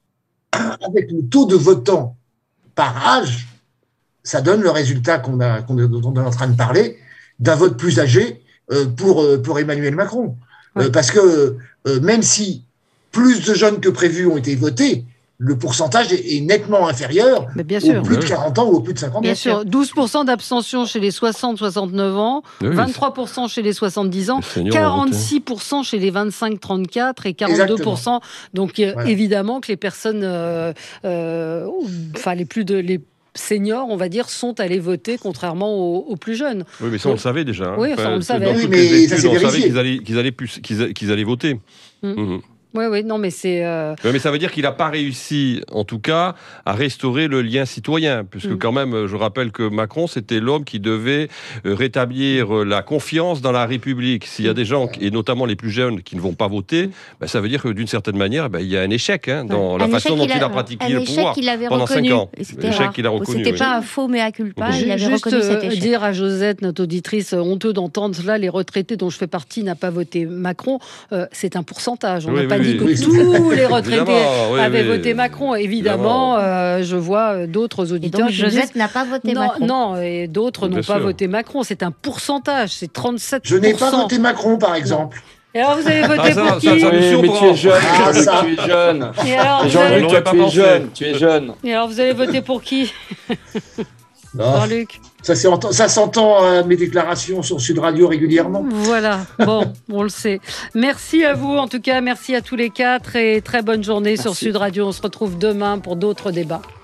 avec le taux de votants par âge, ça donne le résultat qu'on a, qu'on est, dont on est en train de parler, d'un vote plus âgé euh, pour, euh, pour Emmanuel Macron. Ouais. Euh, parce que euh, même si plus de jeunes que prévu ont été votés, le pourcentage est nettement inférieur bien sûr. aux plus de quarante ans ou aux plus de cinquante ans. Bien sûr, douze pour cent d'abstention chez les soixante à soixante-neuf ans, oui, vingt-trois pour cent chez les soixante-dix ans, quarante-six pour cent chez les vingt-cinq à trente-quatre et quarante-deux pour cent. Exactement. Donc voilà. Évidemment que les personnes, euh, euh, enfin les plus de... Les seniors, on va dire, sont allés voter, contrairement aux, aux plus jeunes. Oui, mais ça, on le savait déjà. Hein. Oui, enfin, on le savait. Dans oui, toutes mais les études, ça s'est on vérifié. savait qu'ils allaient, qu'ils allaient, plus, qu'ils, qu'ils allaient voter. Mmh. Mmh. Oui, oui, non, mais c'est... Euh... Oui, mais ça veut dire qu'il n'a pas réussi, en tout cas, à restaurer le lien citoyen, puisque mmh. quand même, je rappelle que Macron, c'était l'homme qui devait rétablir la confiance dans la République. S'il y a des gens, et notamment les plus jeunes, qui ne vont pas voter, ben, ça veut dire que d'une certaine manière, ben, il y a un échec hein, dans ouais. la un façon dont il a, il a pratiqué le pouvoir pendant cinq ans. C'était un échec qu'il a reconnu. C'était oui. pas un faux mea culpa, il avait Juste reconnu cet échec. Dire à Josette, notre auditrice, honteux d'entendre là, les retraités dont je fais partie n'ont pas voté Macron, euh, c'est un pourcentage. On n'a oui, pas oui, dit oui. que tout tous les retraités oui, avaient oui, voté Macron. Évidemment, euh, je vois d'autres auditeurs. Et donc, Josette n'a pas voté non, Macron. Non, et d'autres Bien n'ont sûr. pas voté Macron. C'est un pourcentage, c'est trente-sept pour cent. Je n'ai pas voté Macron, par exemple. Et alors, vous avez voté Ah, ça, pour ça, qui ça, ça, Oui, me mais tu surprend. es jeune, Ah, Jean-Luc, ça. tu es jeune. Et alors, Et vous Jean-Luc, avez... l'aurais toi, pas tu es pensé. jeune, tu es jeune. Et alors, vous avez voté pour qui, Non, Jean-Luc? ça, c'est ent- ça s'entend à mes déclarations sur Sud Radio régulièrement. Voilà, bon, on le sait. Merci à vous, en tout cas, merci à tous les quatre et très bonne journée sur Merci. Sud Radio. On se retrouve demain pour d'autres débats.